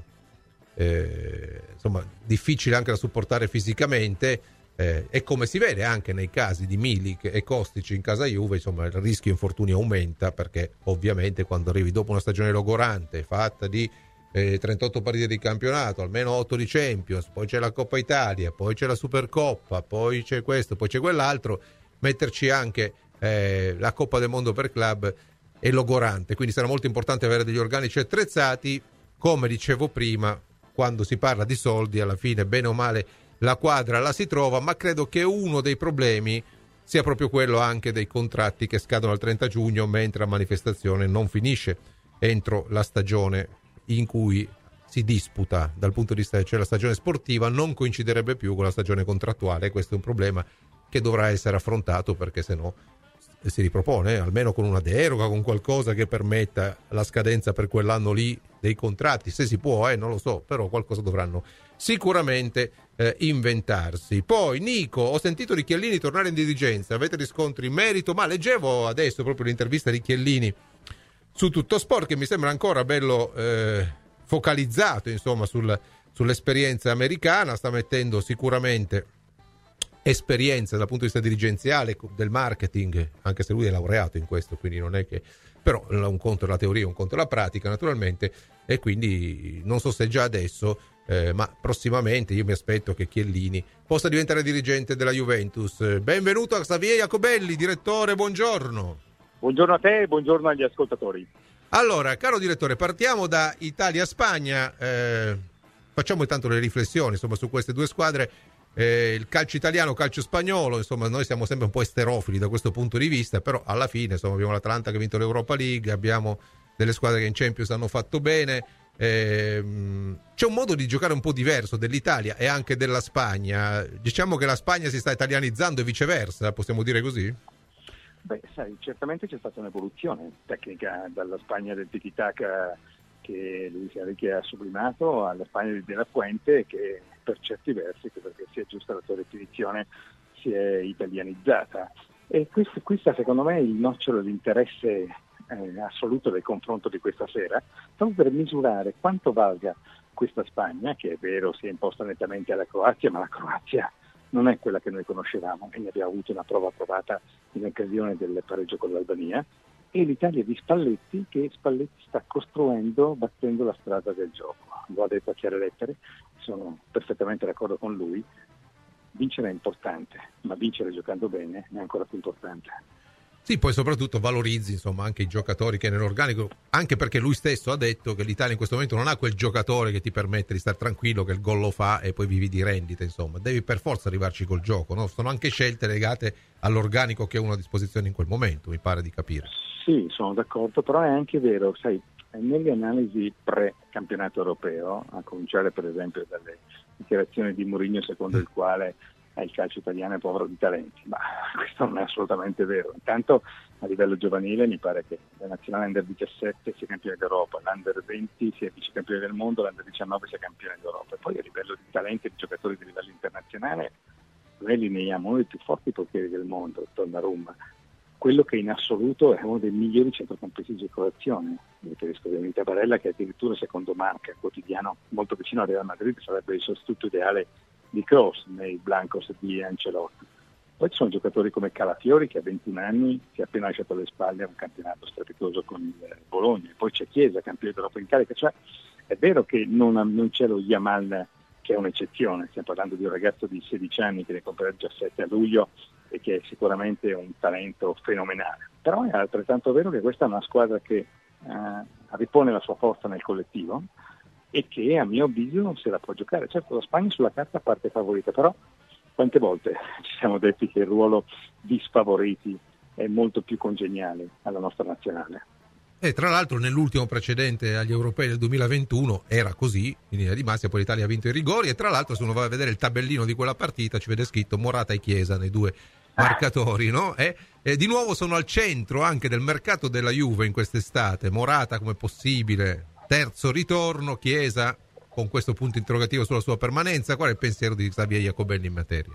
eh, insomma difficile anche da supportare fisicamente. Eh, e come si vede anche nei casi di Milik e Kostic in casa Juve, insomma il rischio infortuni aumenta, perché ovviamente quando arrivi dopo una stagione logorante fatta di eh, trentotto partite di campionato, almeno otto di Champions, poi c'è la Coppa Italia, poi c'è la Supercoppa, poi c'è questo, poi c'è quell'altro, metterci anche eh, la Coppa del Mondo per club è logorante, quindi sarà molto importante avere degli organici attrezzati. Come dicevo prima, quando si parla di soldi alla fine bene o male la quadra la si trova, ma credo che uno dei problemi sia proprio quello anche dei contratti che scadono al trenta giugno, mentre la manifestazione non finisce entro la stagione in cui si disputa dal punto di vista, cioè la stagione sportiva non coinciderebbe più con la stagione contrattuale. Questo è un problema che dovrà essere affrontato, perché se no si ripropone, almeno con una deroga, con qualcosa che permetta la scadenza per quell'anno lì dei contratti, se si può, eh, non lo so, però qualcosa dovranno sicuramente eh, inventarsi. Poi Nico, ho sentito di Chiellini tornare in dirigenza, avete riscontri in merito? Ma leggevo adesso proprio l'intervista di Chiellini su Tutto Sport, che mi sembra ancora bello eh, focalizzato insomma sul, sull'esperienza americana, sta mettendo sicuramente esperienza dal punto di vista dirigenziale, del marketing, anche se lui è laureato in questo, quindi non è che, però un conto è la teoria, un conto è la pratica naturalmente, e quindi non so se già adesso eh, ma prossimamente io mi aspetto che Chiellini possa diventare dirigente della Juventus. Benvenuto a Xavier Jacobelli, direttore, buongiorno. Buongiorno a te e buongiorno agli ascoltatori. Allora, caro direttore, partiamo da Italia-Spagna, eh, facciamo intanto le riflessioni insomma su queste due squadre. Eh, il calcio italiano, calcio spagnolo, insomma noi siamo sempre un po' esterofili da questo punto di vista, però alla fine insomma abbiamo l'Atalanta che ha vinto l'Europa League, abbiamo delle squadre che in Champions hanno fatto bene, eh, c'è un modo di giocare un po' diverso dell'Italia e anche della Spagna. Diciamo che la Spagna si sta italianizzando e viceversa, possiamo dire così? Beh, sai, certamente c'è stata un'evoluzione tecnica dalla Spagna del tiki-taka che Luis Enrique ha sublimato alla Spagna di De La Fuente, che per certi versi, perché sia giusta la tua definizione, si è italianizzata. E questo, questa secondo me è il nocciolo dell'interesse eh, assoluto del confronto di questa sera, proprio per misurare quanto valga questa Spagna, che è vero si è imposta nettamente alla Croazia, ma la Croazia non è quella che noi conoscevamo e ne abbiamo avuto una prova provata in occasione del pareggio con l'Albania, e l'Italia di Spalletti, che Spalletti sta costruendo battendo la strada del gioco. Lo ha detto a chiare lettere, sono perfettamente d'accordo con lui. Vincere è importante, ma vincere giocando bene è ancora più importante. Sì, poi soprattutto valorizzi insomma anche i giocatori che nell'organico, anche perché lui stesso ha detto che l'Italia in questo momento non ha quel giocatore che ti permette di stare tranquillo, che il gol lo fa e poi vivi di rendite, insomma devi per forza arrivarci col gioco, no? Sono anche scelte legate all'organico che uno ha a disposizione in quel momento, mi pare di capire. Sì, sono d'accordo, però è anche vero, sai, nelle analisi pre-campionato europeo, a cominciare per esempio dalle dichiarazioni di Mourinho secondo il quale il calcio italiano è povero di talenti, ma questo non è assolutamente vero. Intanto a livello giovanile mi pare che la nazionale under diciassette sia campione d'Europa, l'under venti sia vicecampione del mondo, l'under diciannove sia campione d'Europa, e poi a livello di talenti e di giocatori di livello internazionale noi lineiamo uno dei più forti portieri del mondo, Donnarumma, quello che in assoluto è uno dei migliori centrocampisti di circolazione, mi riferisco ovviamente a Barella, che addirittura secondo Marca quotidiano molto vicino al Real Madrid sarebbe il sostituto ideale di Kroos nei Blancos di Ancelotti. Poi ci sono giocatori come Calafiori, che a ventuno anni si è appena lasciato alle spalle un campionato strepitoso con il Bologna, poi c'è Chiesa, campione d'Europa in carica, cioè è vero che non, non c'è lo Yamal che è un'eccezione, stiamo parlando di un ragazzo di sedici anni che ne compierà diciassette a luglio e che è sicuramente un talento fenomenale, però è altrettanto vero che questa è una squadra che eh, ripone la sua forza nel collettivo e che a mio avviso se la può giocare. Certo, la Spagna sulla carta parte favorita, però quante volte ci siamo detti che il ruolo di sfavoriti è molto più congeniale alla nostra nazionale. E tra l'altro nell'ultimo precedente agli europei del duemilaventuno era così, in linea di massima, poi l'Italia ha vinto i rigori, e tra l'altro se uno va a vedere il tabellino di quella partita ci vede scritto Morata e Chiesa nei due marcatori, no? E, e di nuovo sono al centro anche del mercato della Juve in quest'estate. Morata come possibile terzo ritorno, Chiesa con questo punto interrogativo sulla sua permanenza. Qual è il pensiero di Xavier Jacobelli in materia?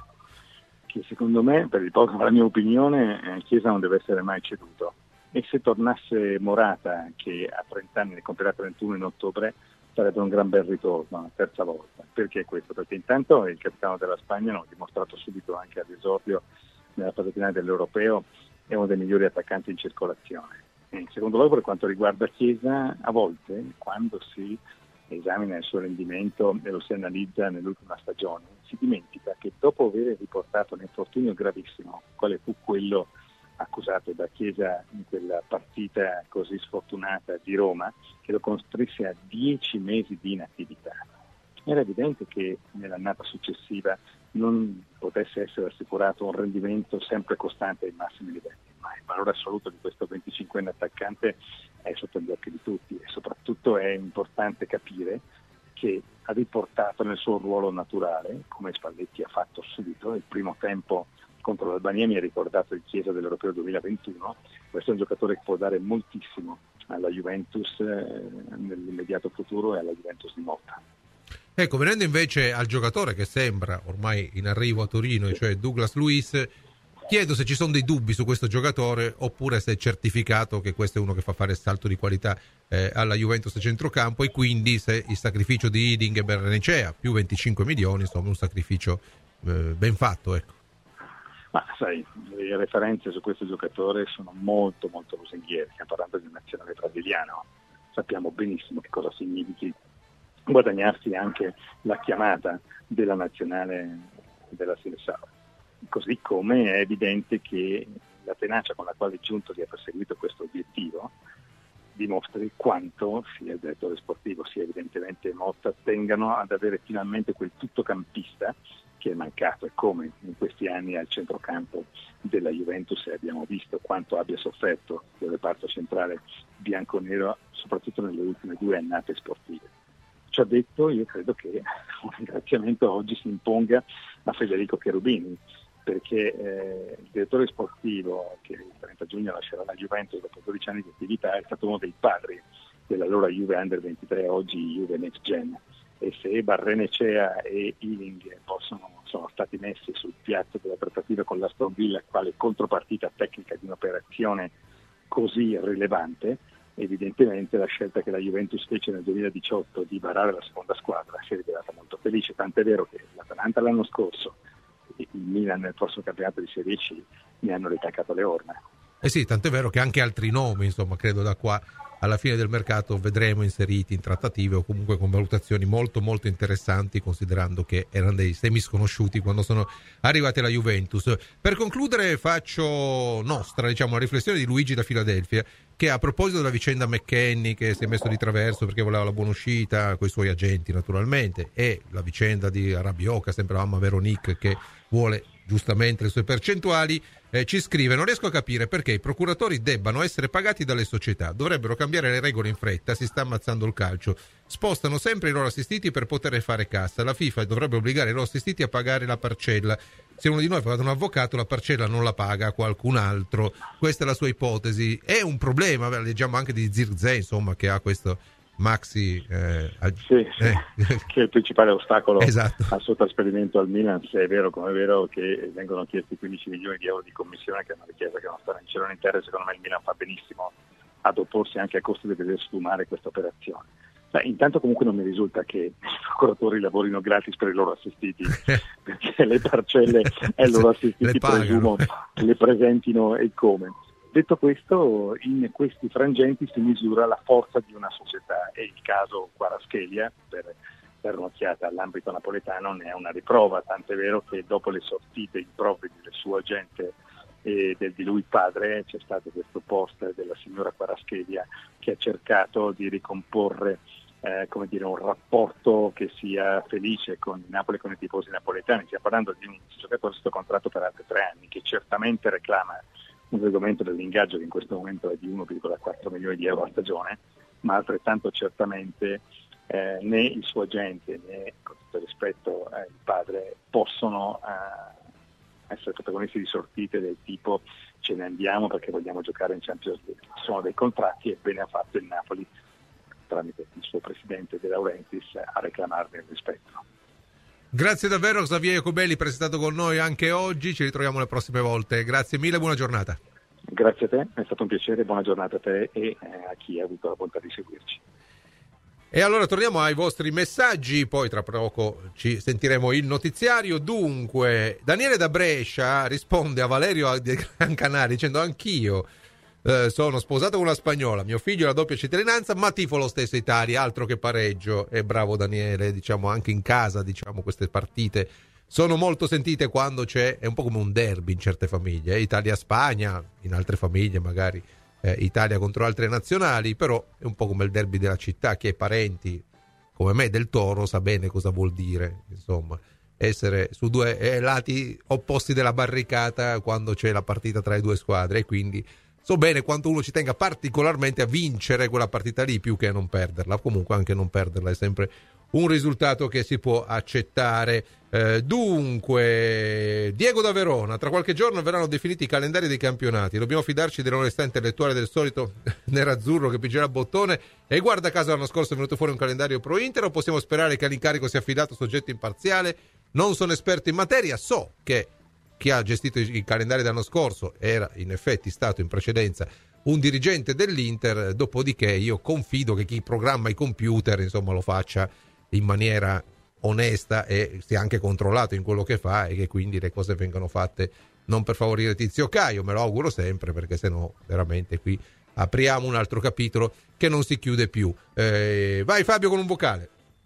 Che secondo me, per il poco, la mia opinione, Chiesa non deve essere mai ceduto, e se tornasse Morata, che a trenta anni ne compierà trentuno in ottobre, sarebbe un gran bel ritorno, la terza volta. Perché questo? Perché intanto il capitano della Spagna, l'ho dimostrato subito anche all'esordio nella fase finale dell'Europeo, è uno dei migliori attaccanti in circolazione. In secondo luogo, per quanto riguarda Chiesa, a volte quando si esamina il suo rendimento e lo si analizza nell'ultima stagione, si dimentica che dopo aver riportato un infortunio gravissimo, quale fu quello accusato da Chiesa in quella partita così sfortunata di Roma, che lo costrinse a dieci mesi di inattività, era evidente che nell'annata successiva non potesse essere assicurato un rendimento sempre costante ai massimi livelli, ma il valore assoluto di questo venticinquenne attaccante è sotto gli occhi di tutti, e soprattutto è importante capire che ha riportato nel suo ruolo naturale, come Spalletti ha fatto subito. Il primo tempo contro l'Albania mi ha ricordato il Chiesa dell'Europeo duemilaventuno. Questo è un giocatore che può dare moltissimo alla Juventus eh, nell'immediato futuro e alla Juventus di Motta. Ecco, venendo invece al giocatore che sembra ormai in arrivo a Torino, cioè Douglas Luiz, chiedo se ci sono dei dubbi su questo giocatore oppure se è certificato che questo è uno che fa fare salto di qualità eh, alla Juventus a centrocampo, e quindi se il sacrificio di Hiding e Barrenechea più venticinque milioni, insomma un sacrificio eh, ben fatto, ecco. Ma sai, le referenze su questo giocatore sono molto molto lusinghiere. Stiamo parlando di un nazionale brasiliano, sappiamo benissimo che cosa significhi guadagnarsi anche la chiamata della nazionale della Seleção. Così come è evidente che la tenacia con la quale è giunto di aver seguito questo obiettivo dimostra quanto sia il direttore sportivo sia evidentemente Motta tengano ad avere finalmente quel tuttocampista che è mancato, e come in questi anni al centrocampo della Juventus abbiamo visto quanto abbia sofferto il reparto centrale bianconero, soprattutto nelle ultime due annate sportive. Ciò detto, io credo che un ringraziamento oggi si imponga a Federico Cherubini, perché eh, il direttore sportivo che il trenta giugno lascerà la Juventus dopo dodici anni di attività è stato uno dei padri dell'allora Juve Under ventitré, oggi Juve Next Gen. E se Barrenechea e Hiding possono, sono stati messi sul piatto della trattativa con l'Aston Villa quale contropartita tecnica di un'operazione così rilevante, evidentemente la scelta che la Juventus fece nel duemiladiciotto di varare la seconda squadra si è rivelata molto felice, tant'è vero che l'Atalanta l'anno scorso e il Milan nel prossimo campionato di Serie C ne hanno ritaccato le orme. Eh sì, tant'è vero che anche altri nomi, insomma, credo da qua alla fine del mercato vedremo inseriti in trattative o comunque con valutazioni molto molto interessanti, considerando che erano dei semi sconosciuti quando sono arrivati alla Juventus. Per concludere faccio nostra, diciamo, la riflessione di Luigi da Filadelfia, che a proposito della vicenda McKennie, che si è messo di traverso perché voleva la buona uscita con i suoi agenti naturalmente, e la vicenda di Rabiot, sempre la mamma Veronique che vuole giustamente le sue percentuali, eh, ci scrive: non riesco a capire perché i procuratori debbano essere pagati dalle società, dovrebbero cambiare le regole in fretta, si sta ammazzando il calcio, spostano sempre i loro assistiti per poter fare cassa, la FIFA dovrebbe obbligare i loro assistiti a pagare la parcella, se uno di noi ha pagato un avvocato la parcella non la paga qualcun altro, questa è la sua ipotesi. È un problema, leggiamo anche di Zirkzee, insomma, che ha questo maxi eh, sì, sì, eh. che è il principale ostacolo esatto. al suo trasferimento al Milan, se è vero come è vero che vengono chiesti quindici milioni di euro di commissione, che è una richiesta che non sta in cielo né in terra. Secondo me il Milan fa benissimo ad opporsi anche a costo di vedere sfumare questa operazione. Beh, intanto comunque non mi risulta che i procuratori lavorino gratis per i loro assistiti, perché le parcelle e i loro assistiti presumo le presentino e come. Detto questo, in questi frangenti si misura la forza di una società, e il caso Kvaratskhelia, per dare un'occhiata all'ambito napoletano, ne è una riprova, tant'è vero che dopo le sortite improvvide del suo agente e del di lui padre c'è stato questo post della signora Kvaratskhelia che ha cercato di ricomporre eh, come dire, un rapporto che sia felice con il Napoli e con i tifosi napoletani. Stiamo parlando di un giocatore sotto contratto per altri tre anni che certamente reclama un regolamento dell'ingaggio che in questo momento è di uno virgola quattro milioni di euro a stagione, ma altrettanto certamente eh, né il suo agente né, con tutto il rispetto, eh, il padre possono eh, essere protagonisti di sortite del tipo ce ne andiamo perché vogliamo giocare in Champions League. Ci sono dei contratti e bene ha fatto il Napoli, tramite il suo presidente De Laurentiis, a reclamarne il rispetto. Grazie davvero Xavier Jacobelli per essere stato con noi anche oggi, ci ritroviamo le prossime volte, grazie mille, buona giornata. Grazie a te, è stato un piacere, buona giornata a te e eh, a chi ha avuto la bontà di seguirci. E allora torniamo ai vostri messaggi, poi tra poco ci sentiremo il notiziario. Dunque, Daniele da Brescia risponde a Valerio di Gran Canaria dicendo: anch'io Eh, sono sposato con una spagnola, mio figlio ha la doppia cittadinanza, ma tifo lo stesso Italia, altro che pareggio. E bravo Daniele, diciamo anche in casa, diciamo queste partite sono molto sentite quando c'è, è un po' come un derby in certe famiglie, eh? Italia-Spagna, in altre famiglie magari eh, Italia contro altre nazionali, però è un po' come il derby della città. Chi è parenti come me del Toro sa bene cosa vuol dire, insomma, essere su due eh, lati opposti della barricata quando c'è la partita tra le due squadre, e quindi so bene quanto uno ci tenga particolarmente a vincere quella partita lì più che a non perderla. Comunque anche non perderla è sempre un risultato che si può accettare. Eh, dunque, Diego da Verona, tra qualche giorno verranno definiti i calendari dei campionati, dobbiamo fidarci dell'onestà intellettuale del solito nerazzurro che pigerà bottone e guarda caso l'anno scorso è venuto fuori un calendario pro Inter, o possiamo sperare che all'incarico sia affidato soggetto imparziale? Non sono esperto in materia, so che chi ha gestito i calendari dell'anno scorso era in effetti stato in precedenza un dirigente dell'Inter, dopodiché io confido che chi programma i computer insomma lo faccia in maniera onesta e sia anche controllato in quello che fa, e che quindi le cose vengano fatte non per favorire Tizio Caio, me lo auguro sempre, perché sennò veramente qui apriamo un altro capitolo che non si chiude più. Eh, vai Fabio con un vocale.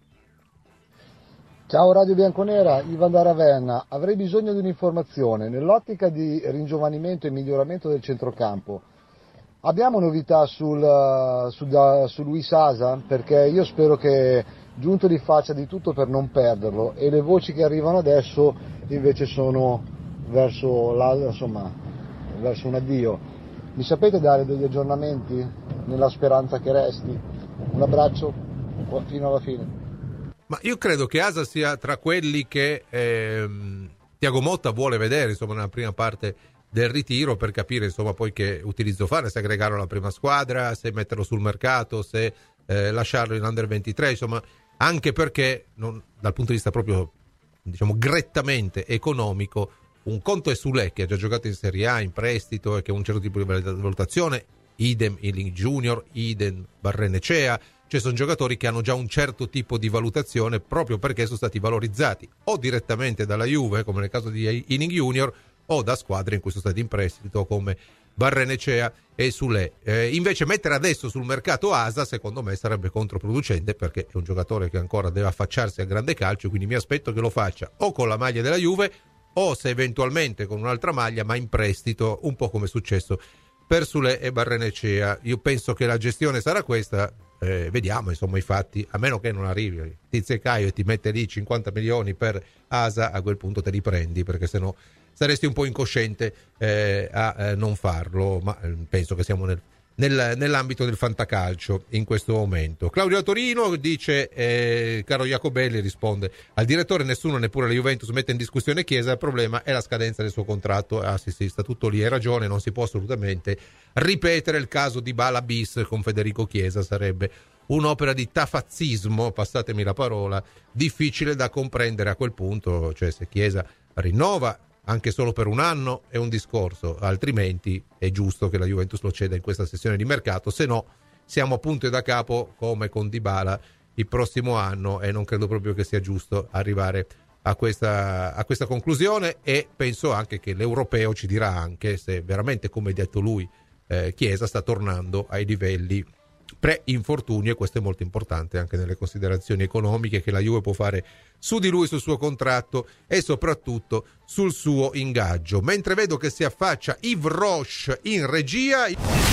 Ciao Radio Bianconera, Ivan da Ravenna. Avrei bisogno di un'informazione nell'ottica di ringiovanimento e miglioramento del centrocampo. Abbiamo novità sul, sul, su Luis Asa? Perché io spero che Giuntoli faccia di tutto per non perderlo, e le voci che arrivano adesso invece sono verso, la, insomma, verso un addio. Mi sapete dare degli aggiornamenti nella speranza che resti? Un abbraccio fino alla fine. Ma io credo che Asa sia tra quelli che ehm, Thiago Motta vuole vedere, insomma, nella prima parte del ritiro, per capire insomma poi che utilizzo fare, se aggregarlo alla prima squadra, se metterlo sul mercato, se eh, lasciarlo in under ventitré, insomma, anche perché non, dal punto di vista proprio diciamo grettamente economico, un conto è Sule, che ha già giocato in Serie A in prestito e che ha un certo tipo di valutazione, idem Ealing Junior, idem Barrenechea, cioè sono giocatori che hanno già un certo tipo di valutazione proprio perché sono stati valorizzati o direttamente dalla Juve, come nel caso di Ealing Junior, o da squadre in cui sono stati in prestito come Barrenechea e Sule. Eh, invece mettere adesso sul mercato Asa secondo me sarebbe controproducente, perché è un giocatore che ancora deve affacciarsi al grande calcio, quindi mi aspetto che lo faccia o con la maglia della Juve o se eventualmente con un'altra maglia, ma in prestito, un po' come è successo per Sule e Barrenechea. Io penso che la gestione sarà questa, eh, vediamo insomma i fatti, a meno che non arrivi Tizio Caio e ti mette lì cinquanta milioni per Asa, a quel punto te li prendi, perché sennò saresti un po' incosciente eh, a eh, non farlo, ma eh, penso che siamo nel, nel, nell'ambito del fantacalcio in questo momento. Claudio Torino dice, eh, caro Jacobelli, risponde, al direttore nessuno, neppure la Juventus, mette in discussione Chiesa, il problema è la scadenza del suo contratto. Ah sì sì, sta tutto lì, hai ragione, non si può assolutamente ripetere il caso di Bala bis con Federico Chiesa, sarebbe un'opera di tafazzismo, passatemi la parola, difficile da comprendere a quel punto, cioè se Chiesa rinnova anche solo per un anno è un discorso, altrimenti è giusto che la Juventus lo ceda in questa sessione di mercato, se no siamo a punto e da capo come con Dybala il prossimo anno, e non credo proprio che sia giusto arrivare a questa, a questa conclusione, e penso anche che l'europeo ci dirà anche se veramente, come ha detto lui, eh, Chiesa sta tornando ai livelli pre-infortunio, e questo è molto importante anche nelle considerazioni economiche che la Juve può fare su di lui, sul suo contratto e soprattutto sul suo ingaggio. Mentre vedo che si affaccia Yves Roche in regia.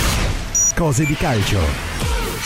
Cose di calcio.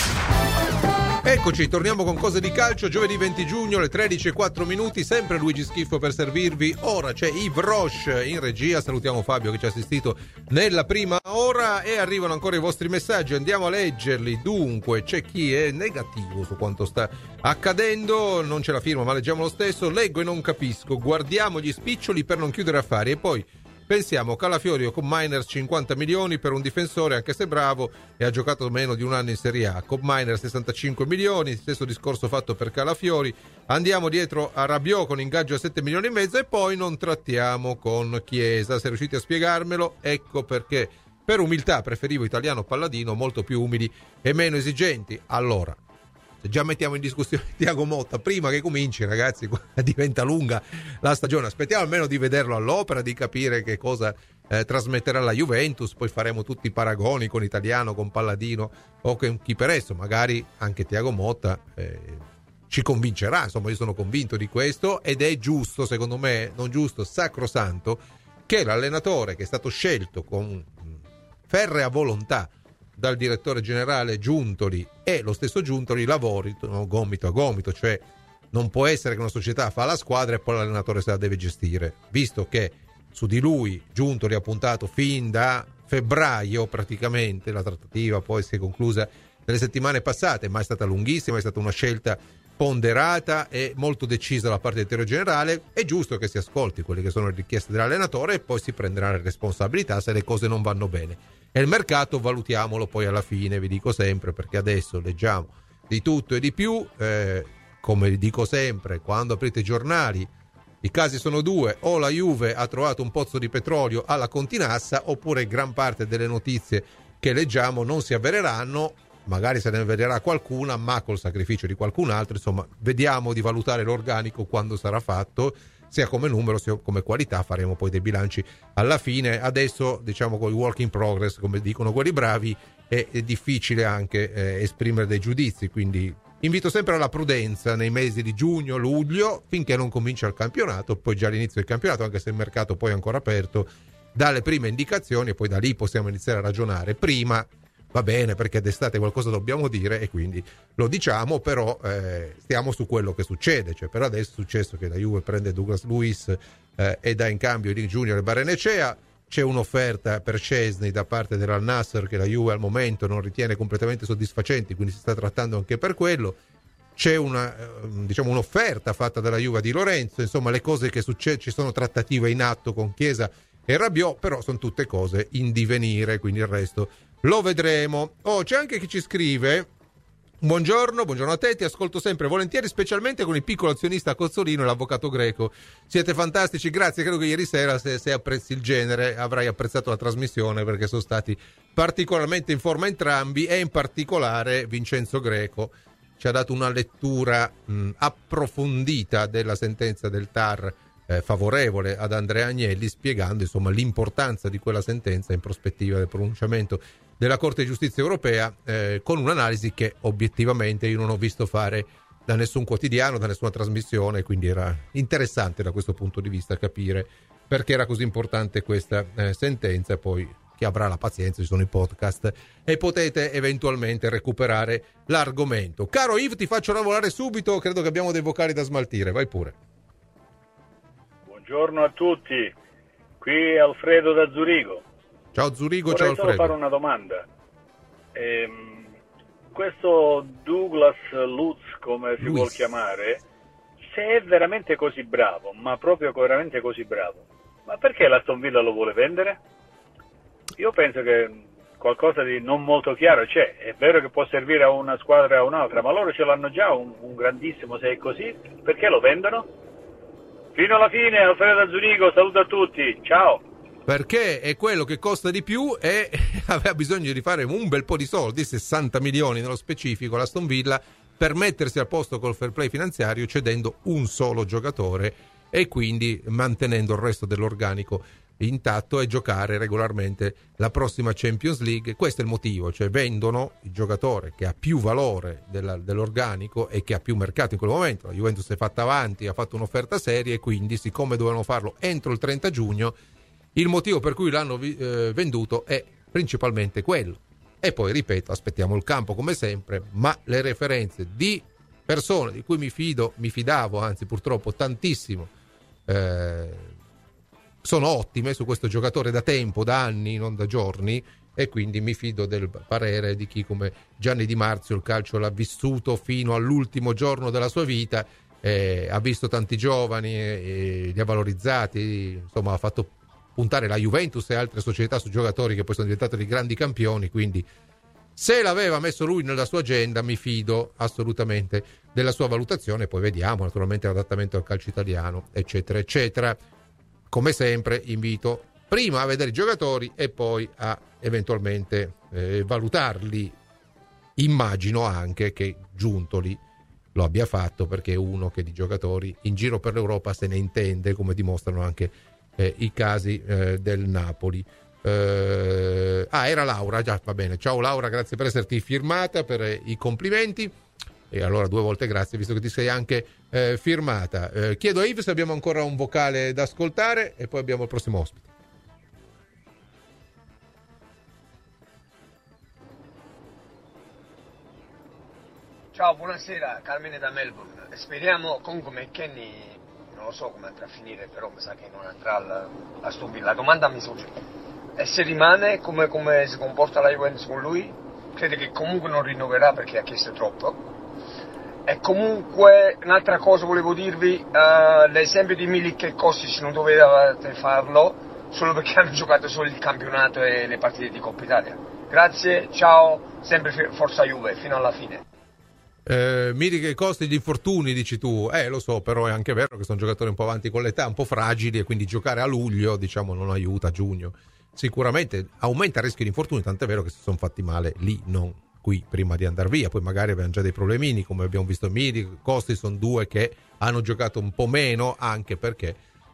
Eccoci, torniamo con Cose di calcio, giovedì venti giugno, alle tredici e quattro minuti, sempre Luigi Schiffo per servirvi. Ora c'è Yves Roche in regia, salutiamo Fabio che ci ha assistito nella prima ora, e arrivano ancora i vostri messaggi, andiamo a leggerli. Dunque, c'è chi è negativo su quanto sta accadendo, non ce la firma ma leggiamo lo stesso. Leggo e non capisco, guardiamo gli spiccioli per non chiudere affari, e poi pensiamo Calafiori con Miners cinquanta milioni per un difensore, anche se bravo e ha giocato meno di un anno in Serie A. Con Miners sessantacinque milioni, stesso discorso fatto per Calafiori. Andiamo dietro a Rabiot con ingaggio a sette milioni e mezzo, e poi non trattiamo con Chiesa. Se riuscite a spiegarmelo, ecco perché per umiltà preferivo Italiano Palladino, molto più umili e meno esigenti. Allora, se già mettiamo in discussione Thiago Motta prima che cominci, ragazzi, diventa lunga la stagione, aspettiamo almeno di vederlo all'opera, di capire che cosa eh, trasmetterà la Juventus, poi faremo tutti i paragoni con Italiano, con Palladino o con chi per esso, magari anche Thiago Motta eh, ci convincerà, insomma io sono convinto di questo, ed è giusto, secondo me, non giusto, sacrosanto, che l'allenatore che è stato scelto con ferrea volontà dal direttore generale Giuntoli, e lo stesso Giuntoli lavorino gomito a gomito, cioè non può essere che una società fa la squadra e poi l'allenatore se la deve gestire, visto che su di lui Giuntoli ha puntato fin da febbraio praticamente, la trattativa poi si è conclusa nelle settimane passate, ma è stata lunghissima, è stata una scelta ponderata e molto decisa da parte del direttore generale. È giusto che si ascolti quelle che sono le richieste dell'allenatore e poi si prenderà le responsabilità se le cose non vanno bene. E il mercato valutiamolo poi alla fine, vi dico sempre, perché adesso leggiamo di tutto e di più, eh, come dico sempre, quando aprite i giornali i casi sono due: o la Juve ha trovato un pozzo di petrolio alla Continassa, oppure gran parte delle notizie che leggiamo non si avvereranno, magari se ne avvererà qualcuna, ma col sacrificio di qualcun altro. Insomma, vediamo di valutare l'organico quando sarà fatto, sia come numero sia come qualità. Faremo poi dei bilanci alla fine. Adesso, diciamo, con i work in progress, come dicono quelli bravi, è, è difficile anche eh, esprimere dei giudizi, quindi invito sempre alla prudenza nei mesi di giugno, luglio, finché non comincia il campionato. Poi già all'inizio del campionato, anche se il mercato poi è ancora aperto, dalle prime indicazioni e poi da lì possiamo iniziare a ragionare. Prima va bene, perché d'estate qualcosa dobbiamo dire e quindi lo diciamo, però eh, stiamo su quello che succede. Cioè, per adesso è successo che la Juve prende Douglas Luiz eh, e dà in cambio Eric Junior e Barrenechea. C'è un'offerta per Szczęsny da parte dell'Al Nassr che la Juve al momento non ritiene completamente soddisfacente, quindi si sta trattando anche per quello. C'è una, diciamo, un'offerta fatta dalla Juve di Lorenzo. Insomma, le cose che succedono, ci sono trattative in atto con Chiesa e Rabiot, però sono tutte cose in divenire, quindi il resto lo vedremo. Oh, c'è anche chi ci scrive: buongiorno, buongiorno a te, ti ascolto sempre volentieri, specialmente con il piccolo azionista Cozzolino e l'avvocato Greco. Siete fantastici, grazie. Credo che ieri sera, se, se apprezzi il genere, avrai apprezzato la trasmissione, perché sono stati particolarmente in forma entrambi, e in particolare Vincenzo Greco ci ha dato una lettura mh, approfondita della sentenza del T A R eh, favorevole ad Andrea Agnelli, spiegando insomma l'importanza di quella sentenza in prospettiva del pronunciamento della Corte di Giustizia Europea, eh, con un'analisi che obiettivamente io non ho visto fare da nessun quotidiano, da nessuna trasmissione, quindi era interessante da questo punto di vista capire perché era così importante questa eh, sentenza. E poi chi avrà la pazienza, ci sono i podcast e potete eventualmente recuperare l'argomento. Caro Yves, ti faccio lavorare subito, credo che abbiamo dei vocali da smaltire, vai pure. Buongiorno a tutti, qui è Alfredo da Zurigo. Ciao Zurigo, Vorrei ciao Alfredo. Vorrei solo fare una domanda. Ehm, questo Douglas Lutz, come si Luiz. vuol chiamare, se è veramente così bravo, ma proprio veramente così bravo, ma perché l'Aston Villa lo vuole vendere? Io penso che qualcosa di non molto chiaro c'è. È vero che può servire a una squadra e a un'altra, ma loro ce l'hanno già un, un grandissimo, se è così, perché lo vendono? Fino alla fine, Alfredo da Zurigo, saluto a tutti, ciao! Perché è quello che costa di più e aveva bisogno di fare un bel po' di soldi, sessanta milioni nello specifico, l'Aston Villa, per mettersi al posto col fair play finanziario, cedendo un solo giocatore e quindi mantenendo il resto dell'organico intatto e giocare regolarmente la prossima Champions League. Questo è il motivo, cioè vendono il giocatore che ha più valore della, dell'organico e che ha più mercato in quel momento. La Juventus è fatta avanti, ha fatto un'offerta seria e quindi, siccome dovevano farlo entro il trenta giugno, il motivo per cui l'hanno eh, venduto è principalmente quello. E poi, ripeto, aspettiamo il campo come sempre, ma le referenze di persone di cui mi fido, mi fidavo, anzi purtroppo tantissimo, eh, sono ottime su questo giocatore da tempo, da anni, non da giorni, e quindi mi fido del parere di chi come Gianni Di Marzio il calcio l'ha vissuto fino all'ultimo giorno della sua vita, eh, ha visto tanti giovani e, e li ha valorizzati, insomma ha fatto puntare la Juventus e altre società su giocatori che poi sono diventati dei grandi campioni, quindi se l'aveva messo lui nella sua agenda mi fido assolutamente della sua valutazione. Poi vediamo naturalmente l'adattamento al calcio italiano, eccetera eccetera. Come sempre invito prima a vedere i giocatori e poi a eventualmente eh, valutarli. Immagino anche che Giuntoli lo abbia fatto, perché è uno che di giocatori in giro per l'Europa se ne intende, come dimostrano anche eh, i casi eh, del Napoli. Eh, ah, era Laura, già, va bene. Ciao Laura, grazie per esserti firmata, per eh, i complimenti. E allora due volte grazie, visto che ti sei anche eh, firmata. Eh, chiedo a Yves se abbiamo ancora un vocale da ascoltare e poi abbiamo il prossimo ospite. Ciao, buonasera, Carmine da Melbourne. Speriamo, comunque McKennie non lo so come andrà a finire, però mi sa che non andrà a Aston Villa. La domanda mi sorge: e se rimane, come, come si comporta la Juventus con lui? Crede che comunque non rinnoverà perché ha chiesto troppo. E comunque un'altra cosa volevo dirvi, uh, l'esempio di Milik e Kostic non dovevate farlo solo perché hanno giocato solo il campionato e le partite di Coppa Italia. Grazie, ciao, sempre Forza Juve fino alla fine. Eh, Milik e Kostic, gli infortuni dici tu, eh lo so, però è anche vero che sono giocatori un po' avanti con l'età, un po' fragili, e quindi giocare a luglio diciamo non aiuta, a giugno sicuramente aumenta il rischio di infortuni, tant'è vero che si sono fatti male lì, non qui prima di andare via, poi magari avevano già dei problemini come abbiamo visto. Milik, Kostic sono due che hanno giocato un po' meno anche perché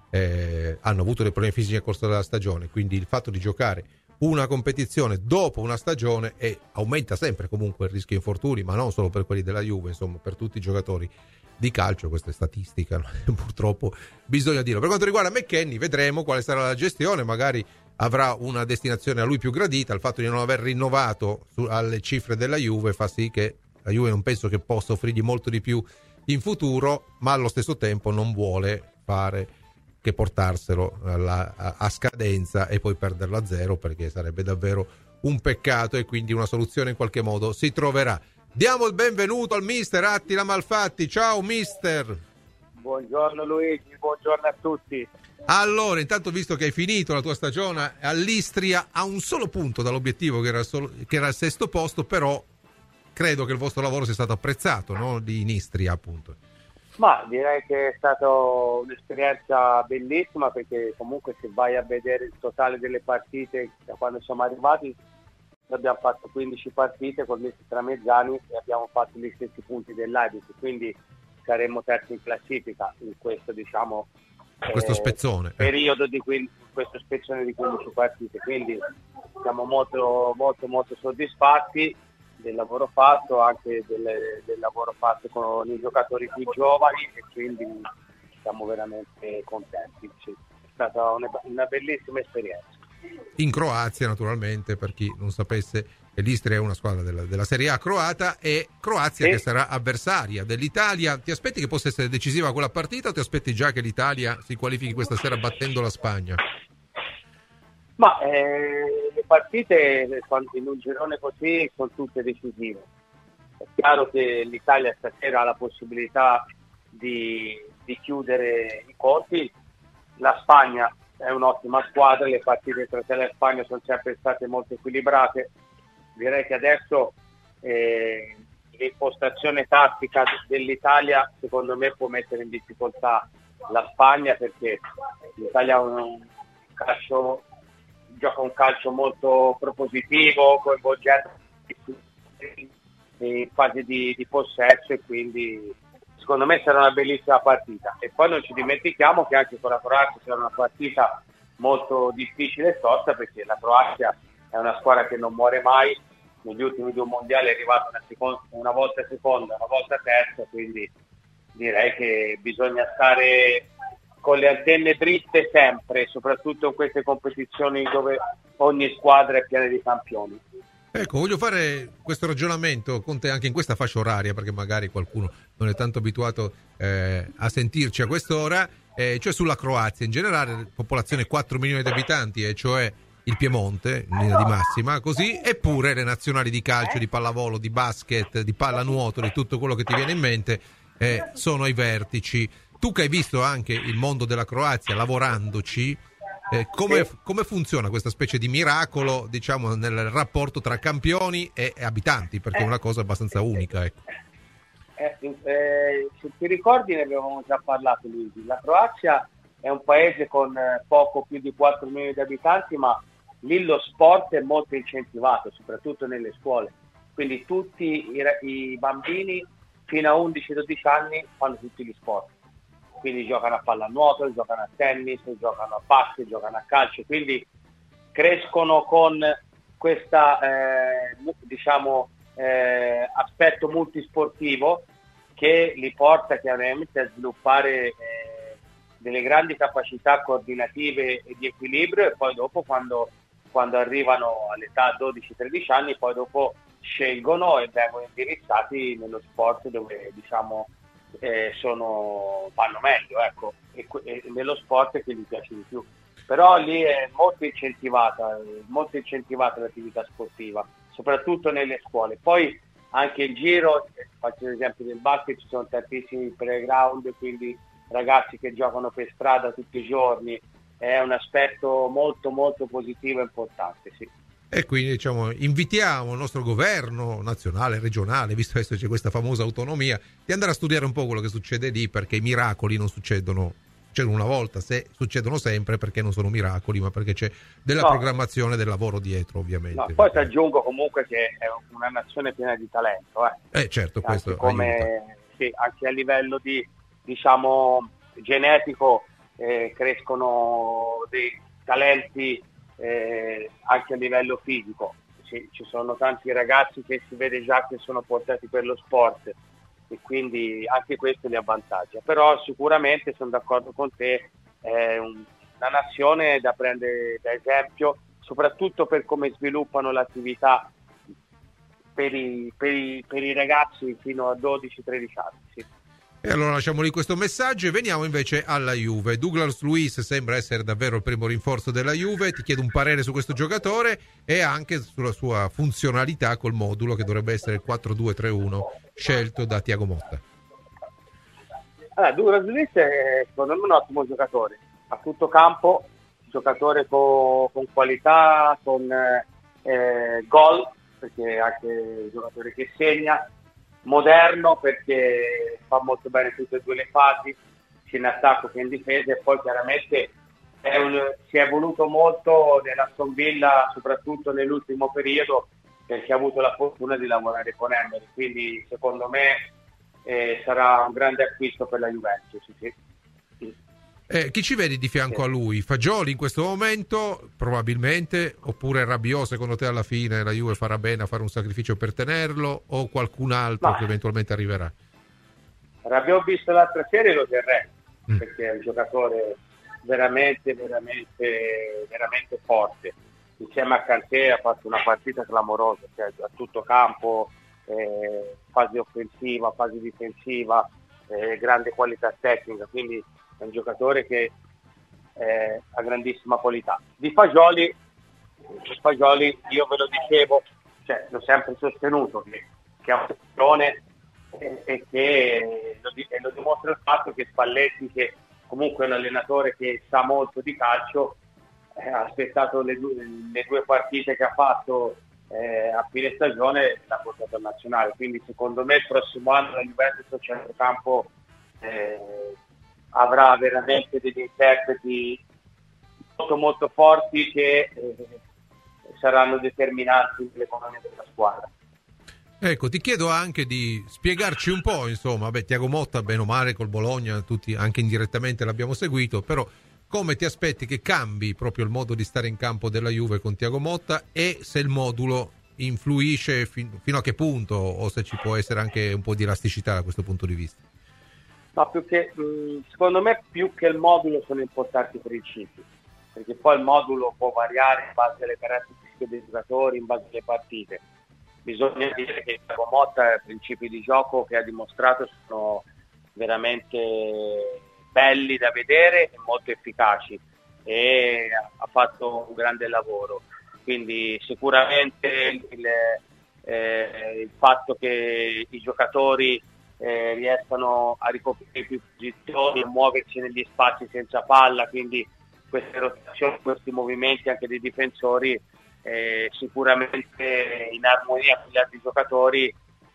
eh, hanno avuto dei problemi fisici nel corso della stagione, quindi il fatto di giocare una competizione dopo una stagione e aumenta sempre comunque il rischio infortuni, ma non solo per quelli della Juve, insomma per tutti i giocatori di calcio, questa è statistica, no? Purtroppo bisogna dirlo. Per quanto riguarda McKennie vedremo quale sarà la gestione, magari avrà una destinazione a lui più gradita. Il fatto di non aver rinnovato su, alle cifre della Juve fa sì che la Juve non penso che possa offrirgli molto di più in futuro, ma allo stesso tempo non vuole fare che portarselo alla, a, a scadenza e poi perderlo a zero, perché sarebbe davvero un peccato, e quindi una soluzione in qualche modo si troverà. Diamo il benvenuto al mister Attila Malfatti. Ciao mister. Buongiorno Luigi, buongiorno a tutti. Allora, intanto, visto che hai finito la tua stagione all'Istria a un solo punto dall'obiettivo che era, solo, che era il sesto posto, però credo che il vostro lavoro sia stato apprezzato, no? Di in Istria appunto. Ma direi che è stata un'esperienza bellissima, perché comunque se vai a vedere il totale delle partite da quando siamo arrivati, abbiamo fatto quindici partite con mister Tramezzani e abbiamo fatto gli stessi punti dell'Aibit, quindi saremmo terzi in classifica in questo diciamo questo spezzone eh, periodo di quindici, questo spezzone di quindici partite, quindi siamo molto molto molto soddisfatti del lavoro fatto, anche del, del lavoro fatto con i giocatori più giovani, e quindi siamo veramente contenti. Sì, è stata una, una bellissima esperienza. In Croazia, naturalmente, per chi non sapesse, l'Istria è una squadra della, della Serie A croata, e Croazia sì, che sarà avversaria dell'Italia. Ti aspetti che possa essere decisiva quella partita, o ti aspetti già che l'Italia si qualifichi questa sera battendo la Spagna? Ma eh, le partite in un girone così sono tutte decisive. È chiaro che l'Italia stasera ha la possibilità di, di chiudere i conti. La Spagna è un'ottima squadra, le partite tra Italia e Spagna sono sempre state molto equilibrate. Direi che adesso eh, l'impostazione tattica dell'Italia secondo me può mettere in difficoltà la Spagna, perché l'Italia ha un calcio, gioca un calcio molto propositivo, coinvolgente in fase di, di possesso, e quindi secondo me sarà una bellissima partita. E poi non ci dimentichiamo che anche con la Croazia sarà una partita molto difficile e tosta, perché la Croazia è una squadra che non muore mai. Negli ultimi due mondiali è arrivata una, seconda, una volta seconda, una volta terza, quindi direi che bisogna stare con le antenne dritte sempre, soprattutto in queste competizioni dove ogni squadra è piena di campioni. Ecco, voglio fare questo ragionamento con te anche in questa fascia oraria, perché magari qualcuno non è tanto abituato eh, a sentirci a quest'ora, eh, cioè sulla Croazia in generale, popolazione quattro milioni di abitanti, e cioè il Piemonte in linea di massima, così, eppure le nazionali di calcio, di pallavolo, di basket, di pallanuoto, di tutto quello che ti viene in mente, eh, sono ai vertici. Tu che hai visto anche il mondo della Croazia lavorandoci, eh, come, come funziona questa specie di miracolo, diciamo, nel rapporto tra campioni e, e abitanti, perché è una cosa abbastanza unica, ecco. Eh, eh, se ti ricordi ne avevamo già parlato, Luigi. La Croazia è un paese con eh, poco più di quattro milioni di abitanti, ma lì lo sport è molto incentivato, soprattutto nelle scuole. Quindi tutti i, i bambini fino a undici dodici anni fanno tutti gli sport. Quindi giocano a pallanuoto, giocano a tennis, giocano a basket, giocano a calcio. Quindi crescono con questa eh, diciamo eh, aspetto multisportivo che li porta chiaramente a sviluppare eh, delle grandi capacità coordinative e di equilibrio, e poi dopo quando, quando arrivano all'età dodici tredici anni, poi dopo scelgono e vengono indirizzati nello sport dove diciamo eh, sono, vanno meglio, ecco, e, e nello sport che gli piace di più. Però lì è molto incentivata, molto incentivata l'attività sportiva, soprattutto nelle scuole. Poi anche in giro, faccio l'esempio del basket, ci sono tantissimi playground, quindi ragazzi che giocano per strada tutti i giorni, è un aspetto molto molto positivo e importante, sì. E quindi diciamo invitiamo il nostro governo nazionale, regionale, visto che adesso c'è questa famosa autonomia, di andare a studiare un po' quello che succede lì, perché i miracoli non succedono, succedono una volta, se succedono sempre, perché non sono miracoli, ma perché c'è della No. programmazione, del lavoro dietro, ovviamente. No, poi ti aggiungo comunque che è una nazione piena di talento, eh. Eh certo, questo Anche come aiuta. sì, anche a livello di diciamo genetico eh, crescono dei talenti eh, anche a livello fisico. Ci, ci sono tanti ragazzi che si vede già che sono portati per lo sport e quindi anche questo li avvantaggia. Però sicuramente sono d'accordo con te, è un- una nazione da prendere da esempio, soprattutto per come sviluppano l'attività per i, per i, per i ragazzi fino a dodici tredici anni. Sì. E allora lasciamo lì questo messaggio e veniamo invece alla Juve. Douglas Luiz sembra essere davvero il primo rinforzo della Juve. Ti chiedo un parere su questo giocatore e anche sulla sua funzionalità col modulo che dovrebbe essere il quattro due tre uno scelto da Thiago Motta. Allora, Douglas Luiz è secondo me un ottimo giocatore, a tutto campo, giocatore co- con qualità, con eh, gol, perché è anche un giocatore che segna, moderno perché fa molto bene tutte e due le fasi, sia in attacco che in difesa, e poi chiaramente è un, si è evoluto molto nell'Aston Villa, soprattutto nell'ultimo periodo, perché ha avuto la fortuna di lavorare con Emery, quindi secondo me eh, sarà un grande acquisto per la Juventus. Sì, sì. Eh, chi ci vedi di fianco a lui? Fagioli in questo momento probabilmente, oppure Rabiot secondo te alla fine la Juve farà bene a fare un sacrificio per tenerlo, o qualcun altro Ma- che eventualmente arriverà? L'abbiamo visto l'altra serie e lo terrei, Mm. perché è un giocatore veramente, veramente, veramente forte. Insieme a Kanté ha fatto una partita clamorosa, cioè a tutto campo, eh, fase offensiva, fase difensiva, eh, grande qualità tecnica, quindi è un giocatore che eh, ha grandissima qualità. Di Fagioli, di Fagioli io ve lo dicevo, cioè, l'ho sempre sostenuto che, che ha un passione e, e che lo, di- e lo dimostra il fatto che Spalletti, che comunque è un allenatore che sa molto di calcio, eh, ha aspettato le due, le due partite che ha fatto eh, a fine stagione e l'ha portato al nazionale, quindi secondo me il prossimo anno la Juventus a centrocampo eh, avrà veramente degli interpreti molto molto forti che eh, saranno determinanti nell'economia della squadra. Ecco, ti chiedo anche di spiegarci un po', insomma, beh, Thiago Motta, bene o male, col Bologna, tutti anche indirettamente l'abbiamo seguito, però come ti aspetti che cambi proprio il modo di stare in campo della Juve con Thiago Motta, e se il modulo influisce fin- fino a che punto, o se ci può essere anche un po' di elasticità da questo punto di vista? No, più che, mh, secondo me più che il modulo sono importanti i principi, perché poi il modulo può variare in base alle caratteristiche dei giocatori, in base alle partite. Bisogna dire che Thiago Motta, i principi di gioco che ha dimostrato sono veramente belli da vedere e molto efficaci, e ha fatto un grande lavoro. Quindi sicuramente il, eh, il fatto che i giocatori eh, riescano a ricoprire più posizioni, a muoversi negli spazi senza palla, quindi queste rotazioni, questi movimenti anche dei difensori, eh, sicuramente in armonia con gli altri giocatori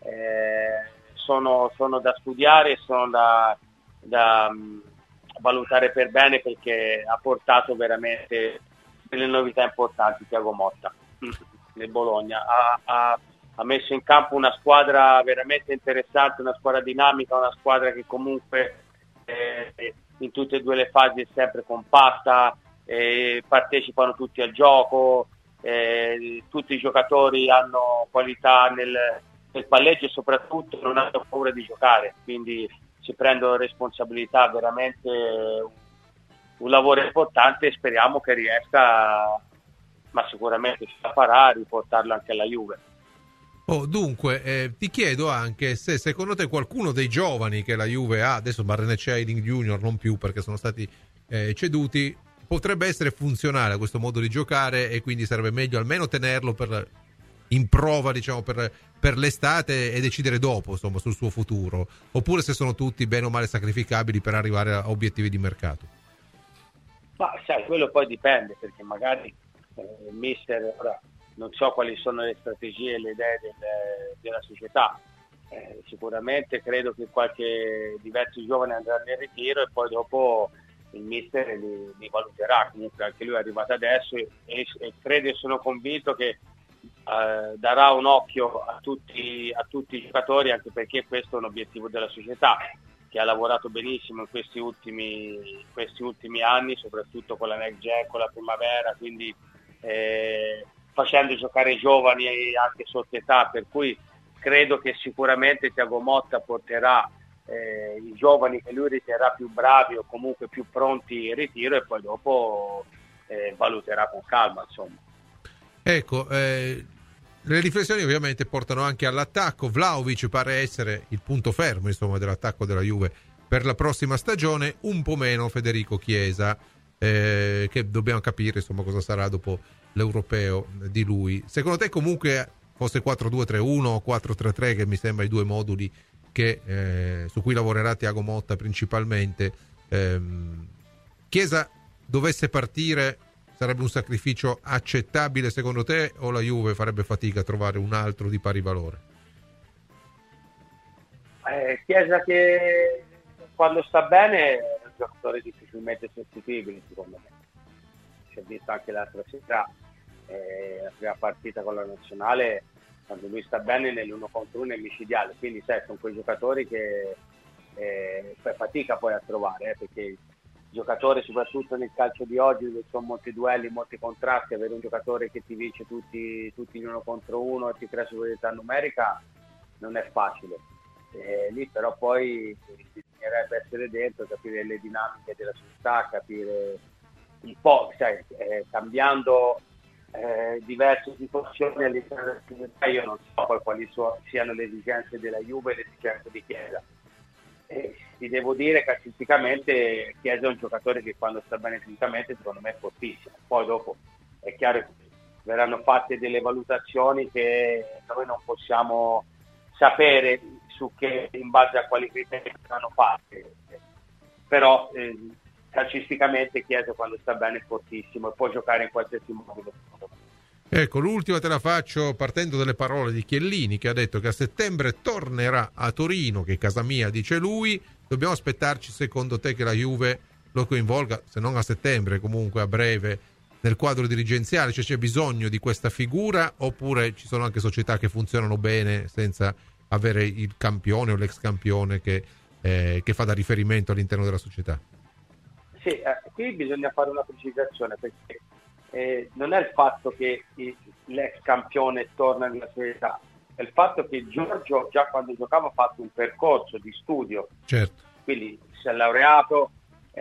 eh, sono, sono da studiare e sono da, da mh, valutare per bene, perché ha portato veramente delle novità importanti Thiago Motta nel Bologna. Ha, ha, ha messo in campo una squadra veramente interessante, una squadra dinamica, una squadra che comunque eh, in tutte e due le fasi è sempre compatta, eh, partecipano tutti al gioco, eh, tutti i giocatori hanno qualità nel, nel palleggio e soprattutto non hanno paura di giocare, quindi si prendono responsabilità, veramente un lavoro importante, e speriamo che riesca, ma sicuramente ce la farà, a riportarlo anche alla Juve. Oh, dunque, eh, ti chiedo anche se secondo te qualcuno dei giovani che la Juve ha, adesso Barrenechea e Eiling Junior non più perché sono stati eh, ceduti, potrebbe essere funzionale a questo modo di giocare, e quindi sarebbe meglio almeno tenerlo per in prova, diciamo, per, per l'estate e decidere dopo, insomma, sul suo futuro, oppure se sono tutti bene o male sacrificabili per arrivare a obiettivi di mercato? Ma sai, quello poi dipende, perché magari eh, il mister, ora non so quali sono le strategie e le idee del, della società, eh, sicuramente credo che qualche diversi giovani andranno in ritiro e poi dopo il mister li, li valuterà. Comunque anche lui è arrivato adesso e, e, e credo e sono convinto che eh, darà un occhio a tutti, a tutti i giocatori, anche perché questo è un obiettivo della società, che ha lavorato benissimo in questi ultimi, in questi ultimi anni, soprattutto con la Next Gen, con la primavera, quindi eh, facendo giocare i giovani anche sotto età, per cui credo che sicuramente Thiago Motta porterà eh, i giovani che lui riterrà più bravi o comunque più pronti in ritiro e poi dopo eh, valuterà con calma, insomma. Ecco, eh, le riflessioni ovviamente portano anche all'attacco. Vlahovic pare essere il punto fermo, insomma, dell'attacco della Juve per la prossima stagione, un po' meno Federico Chiesa, eh, che dobbiamo capire, insomma, cosa sarà dopo l'europeo di lui. Secondo te comunque fosse quattro due tre uno o quattro tre tre, che mi sembra i due moduli che, eh, su cui lavorerà Thiago Motta principalmente, ehm, Chiesa dovesse partire, sarebbe un sacrificio accettabile secondo te, o la Juve farebbe fatica a trovare un altro di pari valore? Eh, Chiesa che quando sta bene è un giocatore difficilmente sostituibile, secondo me. Si è visto anche l'altra sera, eh, la prima partita con la nazionale, quando lui sta bene nell'uno contro uno è micidiale, quindi sai, sono quei giocatori che eh, fai fatica poi a trovare, eh, perché il giocatore, soprattutto nel calcio di oggi dove ci sono molti duelli, molti contrasti, avere un giocatore che ti vince tutti, tutti in uno contro uno e ti crea superiorità numerica non è facile. Eh, lì però poi bisognerebbe essere dentro, capire le dinamiche della società, capire un po', sai, eh, cambiando eh, diverse situazioni all'interno della società. Io non so poi quali so, siano le esigenze della Juve e le esigenze di Chiesa. Eh, ti devo dire che calcisticamente Chiesa è un giocatore che quando sta bene fisicamente secondo me è fortissimo. Poi dopo è chiaro che verranno fatte delle valutazioni che noi non possiamo sapere su che, in base a quali criteri saranno fatte, però eh, calcisticamente Chiesa quando sta bene è fortissimo e può giocare in qualsiasi modo. Ecco, l'ultima te la faccio partendo dalle parole di Chiellini, che ha detto che a settembre tornerà a Torino, che è casa mia, dice lui. Dobbiamo aspettarci, secondo te, che la Juve lo coinvolga, se non a settembre, comunque a breve, nel quadro dirigenziale? Cioè, c'è bisogno di questa figura, oppure ci sono anche società che funzionano bene senza avere il campione o l'ex campione che, eh, che fa da riferimento all'interno della società? Sì, eh, qui bisogna fare una precisazione, perché eh, non è il fatto che il, l'ex campione torna nella società, è il fatto che Giorgio già quando giocava ha fatto un percorso di studio, certo, quindi si è laureato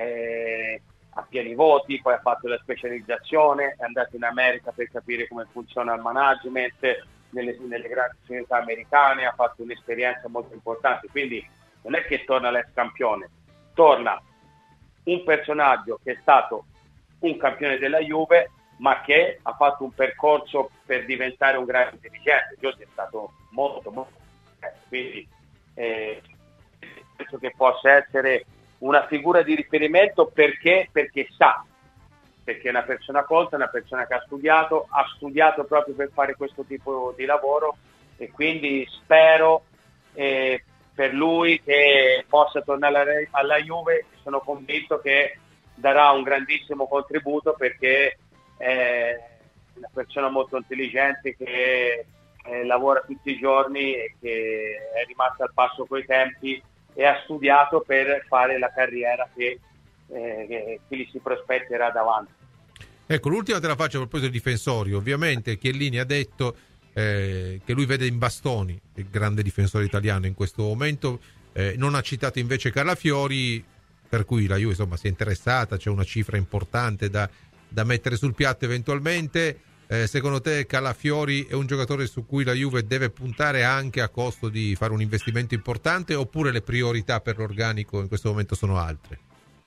eh, a pieni voti, poi ha fatto la specializzazione, è andato in America per capire come funziona il management nelle, nelle grandi società americane, ha fatto un'esperienza molto importante, quindi non è che torna l'ex campione, torna un personaggio che è stato un campione della Juve, ma che ha fatto un percorso per diventare un grande dirigente. Giorgio è stato molto molto quindi eh, penso che possa essere una figura di riferimento, perché perché sa, perché è una persona colta, una persona che ha studiato, ha studiato proprio per fare questo tipo di lavoro, e quindi spero eh, per lui che possa tornare alla, alla Juve. Sono convinto che darà un grandissimo contributo, perché è una persona molto intelligente che eh, lavora tutti i giorni e che è rimasta al passo coi tempi e ha studiato per fare la carriera che, eh, che, che gli si prospetterà davanti. Ecco, l'ultima te la faccio a proposito dei difensori. Ovviamente Chiellini ha detto eh, che lui vede in Bastoni il grande difensore italiano in questo momento, eh, non ha citato invece Calafiori, per cui la Juve insomma si è interessata, c'è una cifra importante da, da mettere sul piatto eventualmente. Eh, secondo te Calafiori è un giocatore su cui la Juve deve puntare anche a costo di fare un investimento importante, oppure le priorità per l'organico in questo momento sono altre?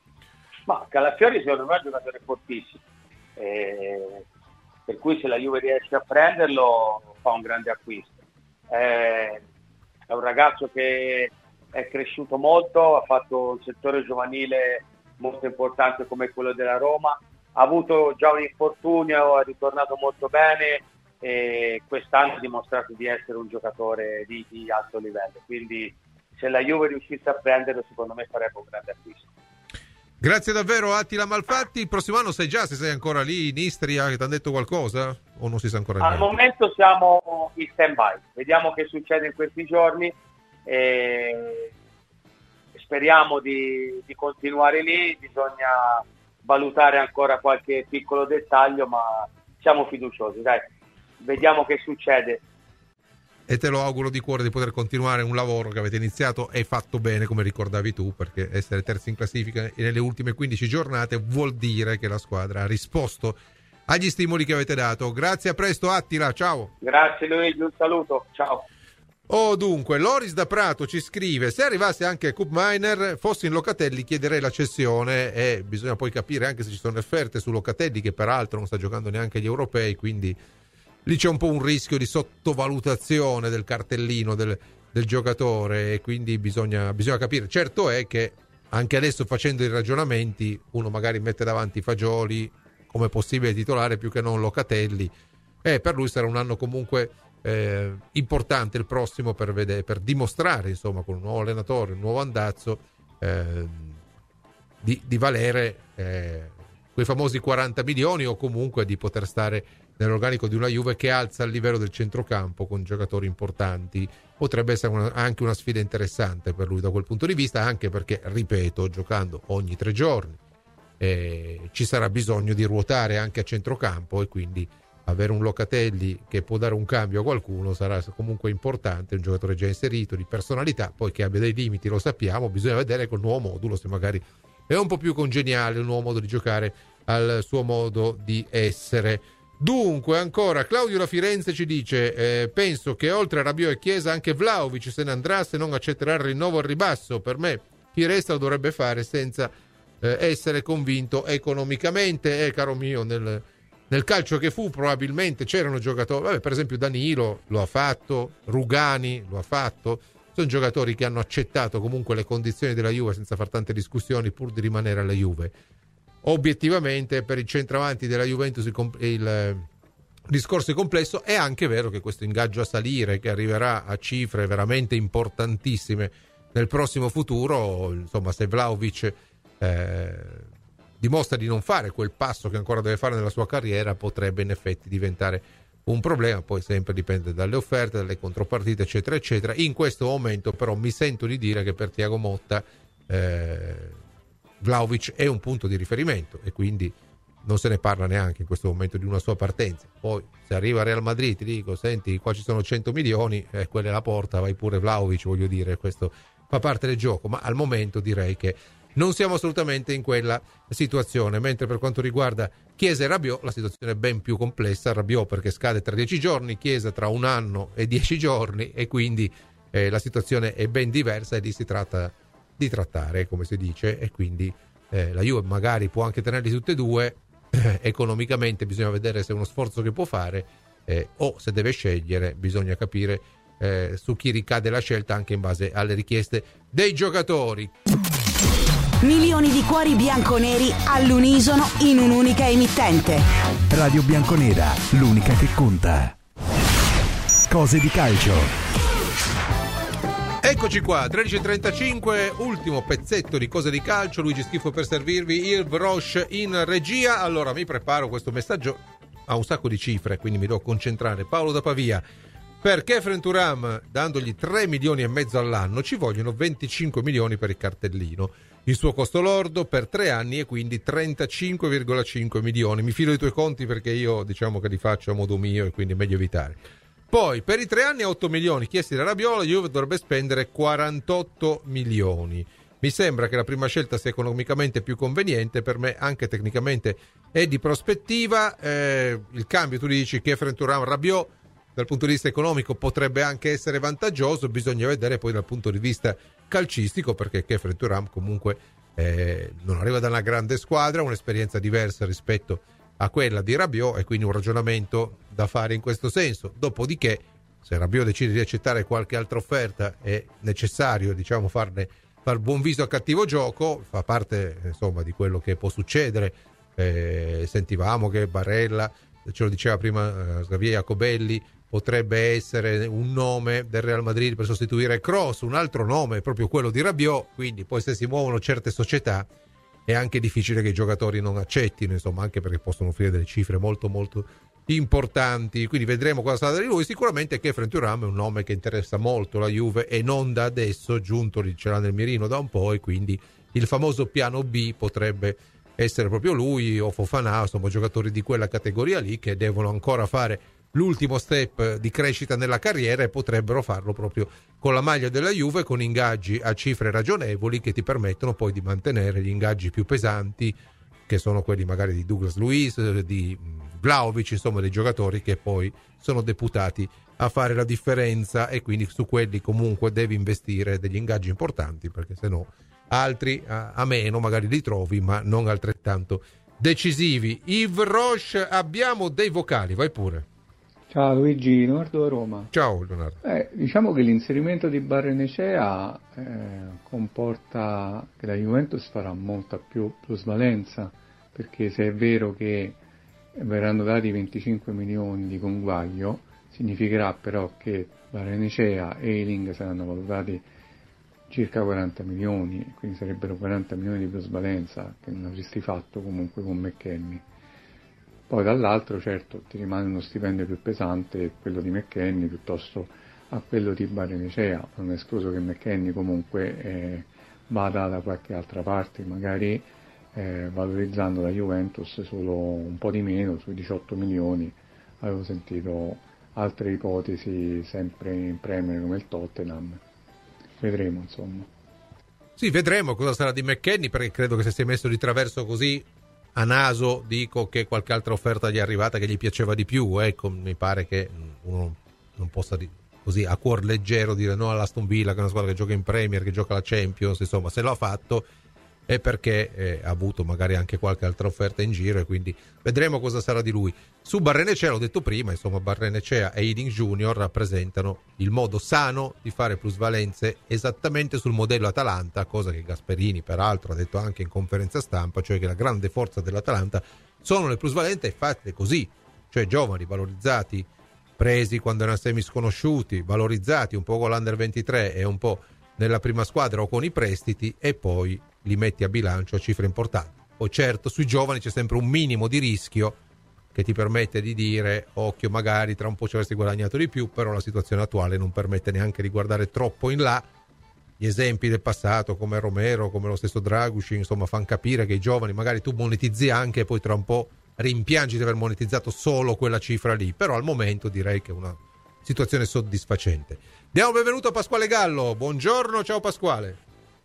Ma Calafiori secondo me è un giocatore fortissimo, eh, per cui se la Juve riesce a prenderlo fa un grande acquisto. Eh, è un ragazzo che è cresciuto molto, ha fatto un settore giovanile molto importante come quello della Roma, ha avuto già un infortunio, è ritornato molto bene e quest'anno ha dimostrato di essere un giocatore di, di alto livello, quindi se la Juve riuscisse a prenderlo secondo me farebbe un grande acquisto. Grazie davvero Attila Malfatti. Il prossimo anno sai già se sei ancora lì in Istria, che ti hanno detto qualcosa o non si sa ancora Al niente? momento siamo in stand by, vediamo che succede in questi giorni e speriamo di, di continuare lì, bisogna valutare ancora qualche piccolo dettaglio, ma siamo fiduciosi, dai, vediamo che succede. E te lo auguro di cuore di poter continuare un lavoro che avete iniziato e fatto bene, come ricordavi tu, perché essere terzi in classifica nelle ultime quindici giornate vuol dire che la squadra ha risposto agli stimoli che avete dato. Grazie, a presto Attila, ciao. Grazie Luigi, un saluto, ciao. Oh, dunque, Loris da Prato ci scrive: se arrivasse anche Cup Miner, fossi in Locatelli chiederei la cessione, e bisogna poi capire anche se ci sono offerte su Locatelli, che peraltro non sta giocando neanche gli europei, quindi lì c'è un po' un rischio di sottovalutazione del cartellino del, del giocatore, e quindi bisogna, bisogna capire. Certo è che anche adesso, facendo i ragionamenti, uno magari mette davanti Fagioli come possibile titolare più che non Locatelli, e per lui sarà un anno comunque eh, importante il prossimo per, vedere, per dimostrare, insomma, con un nuovo allenatore, un nuovo andazzo, eh, di, di valere eh, quei famosi quaranta milioni, o comunque di poter stare nell'organico di una Juve che alza il livello del centrocampo con giocatori importanti. Potrebbe essere una, anche una sfida interessante per lui da quel punto di vista, anche perché, ripeto, giocando ogni tre giorni eh, ci sarà bisogno di ruotare anche a centrocampo, e quindi avere un Locatelli che può dare un cambio a qualcuno sarà comunque importante, un giocatore già inserito, di personalità, poi che abbia dei limiti lo sappiamo, bisogna vedere col nuovo modulo se magari è un po' più congeniale, un nuovo modo di giocare al suo modo di essere. Dunque, ancora Claudio da Firenze ci dice eh, penso che oltre a Rabiot e Chiesa anche Vlahovic se ne andrà se non accetterà il rinnovo al ribasso. Per me chi resta lo dovrebbe fare senza eh, essere convinto economicamente. Eh, caro mio, nel, nel calcio che fu probabilmente c'erano giocatori, vabbè, per esempio Danilo lo ha fatto, Rugani lo ha fatto, sono giocatori che hanno accettato comunque le condizioni della Juve senza far tante discussioni pur di rimanere alla Juve. Obiettivamente per il centravanti della Juventus il, il discorso è complesso. È anche vero che questo ingaggio a salire, che arriverà a cifre veramente importantissime nel prossimo futuro, insomma, se Vlahovic eh, dimostra di non fare quel passo che ancora deve fare nella sua carriera, potrebbe in effetti diventare un problema. Poi sempre dipende dalle offerte, dalle contropartite, eccetera eccetera. In questo momento però mi sento di dire che per Thiago Motta eh, Vlahovic è un punto di riferimento, e quindi non se ne parla neanche in questo momento di una sua partenza. Poi se arriva a Real Madrid ti dico senti, qua ci sono cento milioni, eh, quella è la porta, vai pure Vlahovic, voglio dire, questo fa parte del gioco, ma al momento direi che non siamo assolutamente in quella situazione. Mentre per quanto riguarda Chiesa e Rabiot la situazione è ben più complessa. Rabiot perché scade tra dieci giorni, Chiesa tra un anno e dieci giorni, e quindi eh, la situazione è ben diversa, e lì si tratta di trattare, come si dice, e quindi eh, la Juve magari può anche tenerli tutti e due, eh, economicamente bisogna vedere se è uno sforzo che può fare, eh, o se deve scegliere bisogna capire eh, su chi ricade la scelta anche in base alle richieste dei giocatori. Milioni di cuori bianconeri all'unisono in un'unica emittente. Radio Bianconera, l'unica che conta. Cose di calcio. Eccoci qua, tredici e trentacinque, ultimo pezzetto di Cose di calcio. Luigi Schifo per servirvi, il Broche in regia. Allora mi preparo, questo messaggio ha un sacco di cifre, quindi mi devo concentrare. Paolo da Pavia: per Khéphren Thuram, dandogli tre milioni e mezzo all'anno, ci vogliono venticinque milioni per il cartellino. Il suo costo lordo per tre anni è quindi trentacinque virgola cinque milioni. Mi fido dei tuoi conti perché io diciamo che li faccio a modo mio, e quindi è meglio evitare. Poi per i tre anni a otto milioni chiesti da Rabiot, la Juve dovrebbe spendere quarantotto milioni. Mi sembra che la prima scelta sia economicamente più conveniente, per me anche tecnicamente è di prospettiva. Eh, il cambio, tu dici, Khéphren Thuram Rabiot, dal punto di vista economico potrebbe anche essere vantaggioso, bisogna vedere poi dal punto di vista calcistico, perché Khéphren Thuram comunque eh, non arriva da una grande squadra, un'esperienza diversa rispetto a quella di Rabiot, e quindi un ragionamento da fare in questo senso. Dopodiché, se Rabiot decide di accettare qualche altra offerta, è necessario, diciamo, farne far buon viso a cattivo gioco, fa parte insomma di quello che può succedere. Eh, sentivamo che Barella, ce lo diceva prima eh, Xavier Jacobelli, potrebbe essere un nome del Real Madrid per sostituire Kroos, un altro nome è proprio quello di Rabiot, quindi poi se si muovono certe società è anche difficile che i giocatori non accettino, insomma, anche perché possono offrire delle cifre molto molto importanti, quindi vedremo cosa sarà di lui. Sicuramente Khéphren Thuram è un nome che interessa molto la Juve e non da adesso, giunto ce l'ha nel mirino da un po', e quindi il famoso piano B potrebbe essere proprio lui o Fofana, insomma giocatori di quella categoria lì che devono ancora fare l'ultimo step di crescita nella carriera e potrebbero farlo proprio con la maglia della Juve, con ingaggi a cifre ragionevoli che ti permettono poi di mantenere gli ingaggi più pesanti, che sono quelli magari di Douglas Luiz, di Vlahovic, insomma dei giocatori che poi sono deputati a fare la differenza, e quindi su quelli comunque devi investire degli ingaggi importanti, perché se no altri a, a meno magari li trovi, ma non altrettanto decisivi. Yves Roche, abbiamo dei vocali, vai pure. Ciao Luigi, Leonardo da Roma. Ciao Leonardo. Eh, diciamo che l'inserimento di Barrenechea eh, comporta che la Juventus farà molta più plusvalenza, perché se è vero che verranno dati venticinque milioni di conguaglio, significherà però che Barrenechea e Ayling saranno valutati circa quaranta milioni, quindi sarebbero quaranta milioni di plusvalenza che non avresti fatto comunque con McKennie. Poi dall'altro certo ti rimane uno stipendio più pesante, quello di McKennie piuttosto a quello di Barrenechea. Non è escluso che McKennie comunque eh, vada da qualche altra parte, magari eh, valorizzando la Juventus solo un po' di meno, sui diciotto milioni. Avevo sentito altre ipotesi sempre in Premier come il Tottenham. Vedremo, insomma. Sì, vedremo cosa sarà di McKennie, perché credo che se si è messo di traverso così a naso, dico che qualche altra offerta gli è arrivata che gli piaceva di più. Ecco, mi pare che uno non possa di, così a cuor leggero dire no all'Aston Villa, che è una squadra che gioca in Premier, che gioca la Champions, insomma, se l'ha fatto è perché eh, ha avuto magari anche qualche altra offerta in giro, e quindi vedremo cosa sarà di lui. Su Barrenechea, l'ho detto prima, insomma, Barrenechea e Ayling Junior rappresentano il modo sano di fare plusvalenze esattamente sul modello Atalanta, cosa che Gasperini peraltro ha detto anche in conferenza stampa, cioè che la grande forza dell'Atalanta sono le plusvalenze fatte così, cioè giovani valorizzati, presi quando erano semi sconosciuti, valorizzati un po' con l'Under ventitré e un po' nella prima squadra o con i prestiti, e poi li metti a bilancio a cifre importanti. Poi certo sui giovani c'è sempre un minimo di rischio che ti permette di dire occhio, magari tra un po' ci avresti guadagnato di più, però la situazione attuale non permette neanche di guardare troppo in là. Gli esempi del passato come Romero, come lo stesso Dragusin, insomma, fanno capire che i giovani magari tu monetizzi anche e poi tra un po' rimpiangi di aver monetizzato solo quella cifra lì, però al momento direi che è una situazione soddisfacente. Diamo benvenuto a Pasquale Gallo. Buongiorno, ciao Pasquale.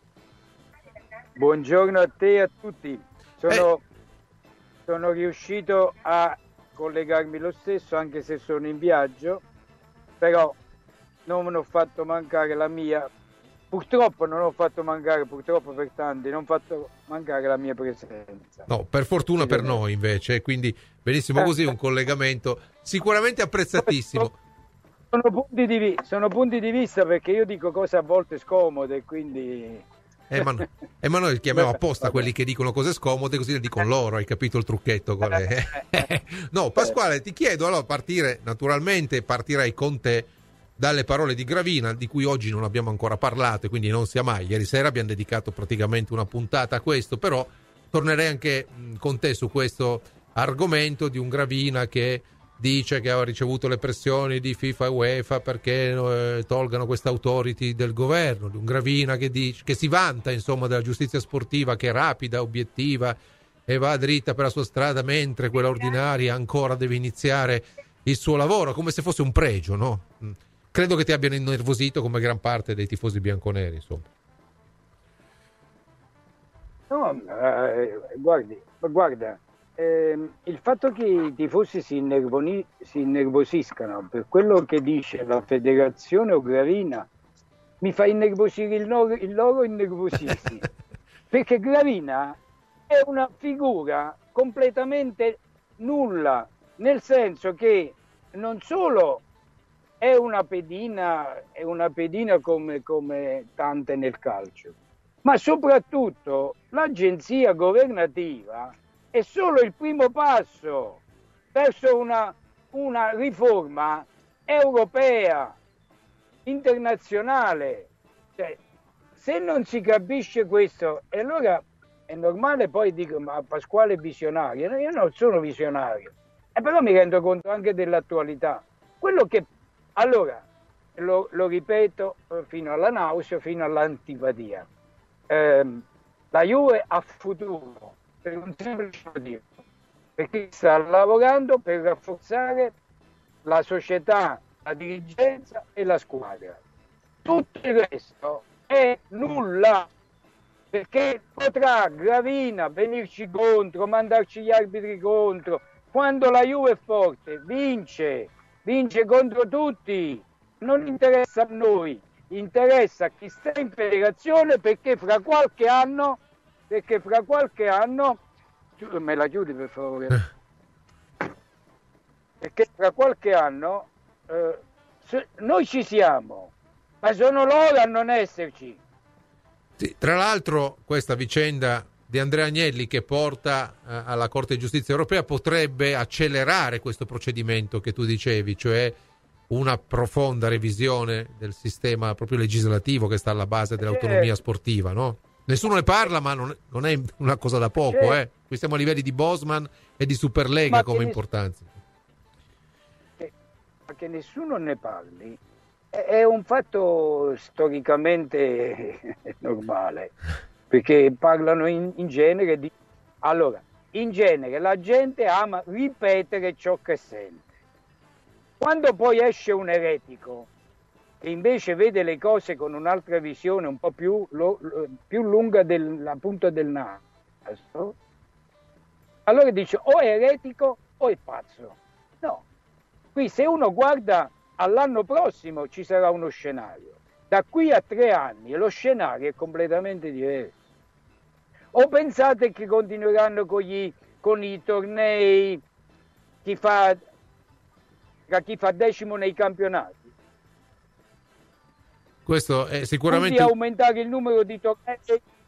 Buongiorno a te e a tutti. Sono, eh. sono riuscito a collegarmi lo stesso, anche se sono in viaggio, però non me ne ho fatto mancare la mia. Purtroppo non ho fatto mancare, purtroppo per tanti, non ho fatto mancare la mia presenza. No, per fortuna per noi invece, quindi benissimo così, un collegamento sicuramente apprezzatissimo. Sono punti di vista, sono punti di vista perché io dico cose a volte scomode, quindi... Eh, ma, no, eh, ma noi chiamiamo apposta quelli che dicono cose scomode, così le dicono loro, hai capito il trucchetto? Con le... No, Pasquale, ti chiedo, allora, partire, naturalmente partirei con te dalle parole di Gravina, di cui oggi non abbiamo ancora parlato e quindi non sia mai. Ieri sera abbiamo dedicato praticamente una puntata a questo, però tornerei anche con te su questo argomento di un Gravina che dice che ha ricevuto le pressioni di FIFA e UEFA perché eh, tolgano questa authority del governo, di un Gravina che, dice, che si vanta insomma della giustizia sportiva, che è rapida, obiettiva e va dritta per la sua strada, mentre quella ordinaria ancora deve iniziare il suo lavoro, come se fosse un pregio, no? Credo che ti abbiano innervosito come gran parte dei tifosi bianconeri, insomma. No, eh, guardi, guarda, eh, il fatto che i tifosi si, innervoni, si innervosiscano per quello che dice la federazione o Gravina mi fa innervosire il loro, il loro innervosirsi perché Gravina è una figura completamente nulla, nel senso che non solo è una pedina, è una pedina come, come tante nel calcio, ma soprattutto l'agenzia governativa è solo il primo passo verso una, una riforma europea, internazionale. Cioè, se non si capisce questo, e allora è normale poi dico, ma Pasquale è visionario. Io non sono visionario, e però mi rendo conto anche dell'attualità. Quello che, allora, lo, lo ripeto fino alla nausea, fino all'antipatia, ehm, la Juve ha futuro per un semplice motivo, perché sta lavorando per rafforzare la società, la dirigenza e la squadra. Tutto il resto è nulla, perché potrà Gravina venirci contro, mandarci gli arbitri contro. Quando la Juve è forte, vince, vince contro tutti. Non interessa a noi, interessa a chi sta in federazione, perché fra qualche anno, perché fra qualche anno, me la chiudi per favore, perché fra qualche anno eh, se, noi ci siamo, ma sono loro a non esserci. Sì, tra l'altro questa vicenda di Andrea Agnelli che porta eh, alla Corte di Giustizia Europea potrebbe accelerare questo procedimento che tu dicevi, cioè una profonda revisione del sistema proprio legislativo che sta alla base dell'autonomia sportiva, no? Nessuno ne parla, ma non, non è una cosa da poco, eh. Qui siamo a livelli di Bosman e di Superlega come importanza. Ma che nessuno ne parli è un fatto storicamente normale, perché parlano in, in genere di... Allora, in genere la gente ama ripetere ciò che sente. Quando poi esce un eretico che invece vede le cose con un'altra visione un po' più, lo, più lunga della punta del naso, allora dice o è eretico o è pazzo. No, qui se uno guarda all'anno prossimo ci sarà uno scenario, da qui a tre anni lo scenario è completamente diverso. O pensate che continueranno con, gli, con i tornei, chi fa, chi fa decimo nei campionati? Questo è sicuramente... Quindi aumentare il numero di tornei,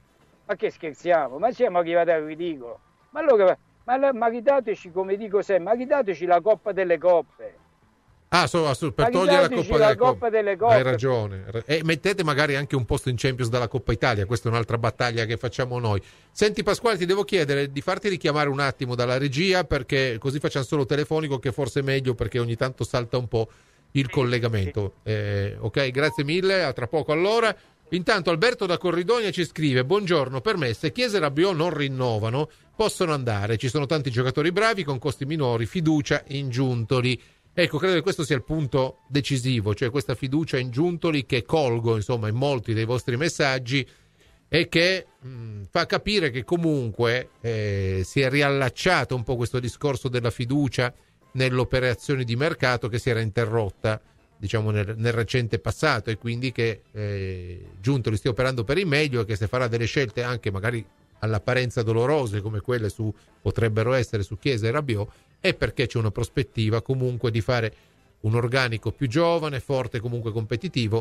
ma che scherziamo, ma siamo arrivati al ridicolo. Ma allora, ma, ma ridateci, come dico sempre, ma ridateci la Coppa delle Coppe. Ah, so, so, per togliere la Coppa, la delle, Coppa Coppe. delle Coppe. Hai ragione. E mettete magari anche un posto in Champions dalla Coppa Italia, questa è un'altra battaglia che facciamo noi. Senti Pasquale, ti devo chiedere di farti richiamare un attimo dalla regia, perché così facciamo solo telefonico, che forse è meglio, perché ogni tanto salta un po' il collegamento. Eh, ok, grazie mille, a tra poco allora. Intanto Alberto da Corridonia ci scrive: buongiorno, per me se Chiesa e Rabiot non rinnovano possono andare, ci sono tanti giocatori bravi con costi minori, fiducia in Giuntoli. Ecco, credo che questo sia il punto decisivo, cioè questa fiducia in Giuntoli che colgo insomma in molti dei vostri messaggi e che mh, fa capire che comunque eh, si è riallacciato un po' questo discorso della fiducia nell'operazione di mercato che si era interrotta, diciamo, nel, nel recente passato, e quindi che eh, Giuntoli stia operando per il meglio e che se farà delle scelte anche magari all'apparenza dolorose come quelle su potrebbero essere su Chiesa e Rabiot, è perché c'è una prospettiva comunque di fare un organico più giovane, forte, comunque competitivo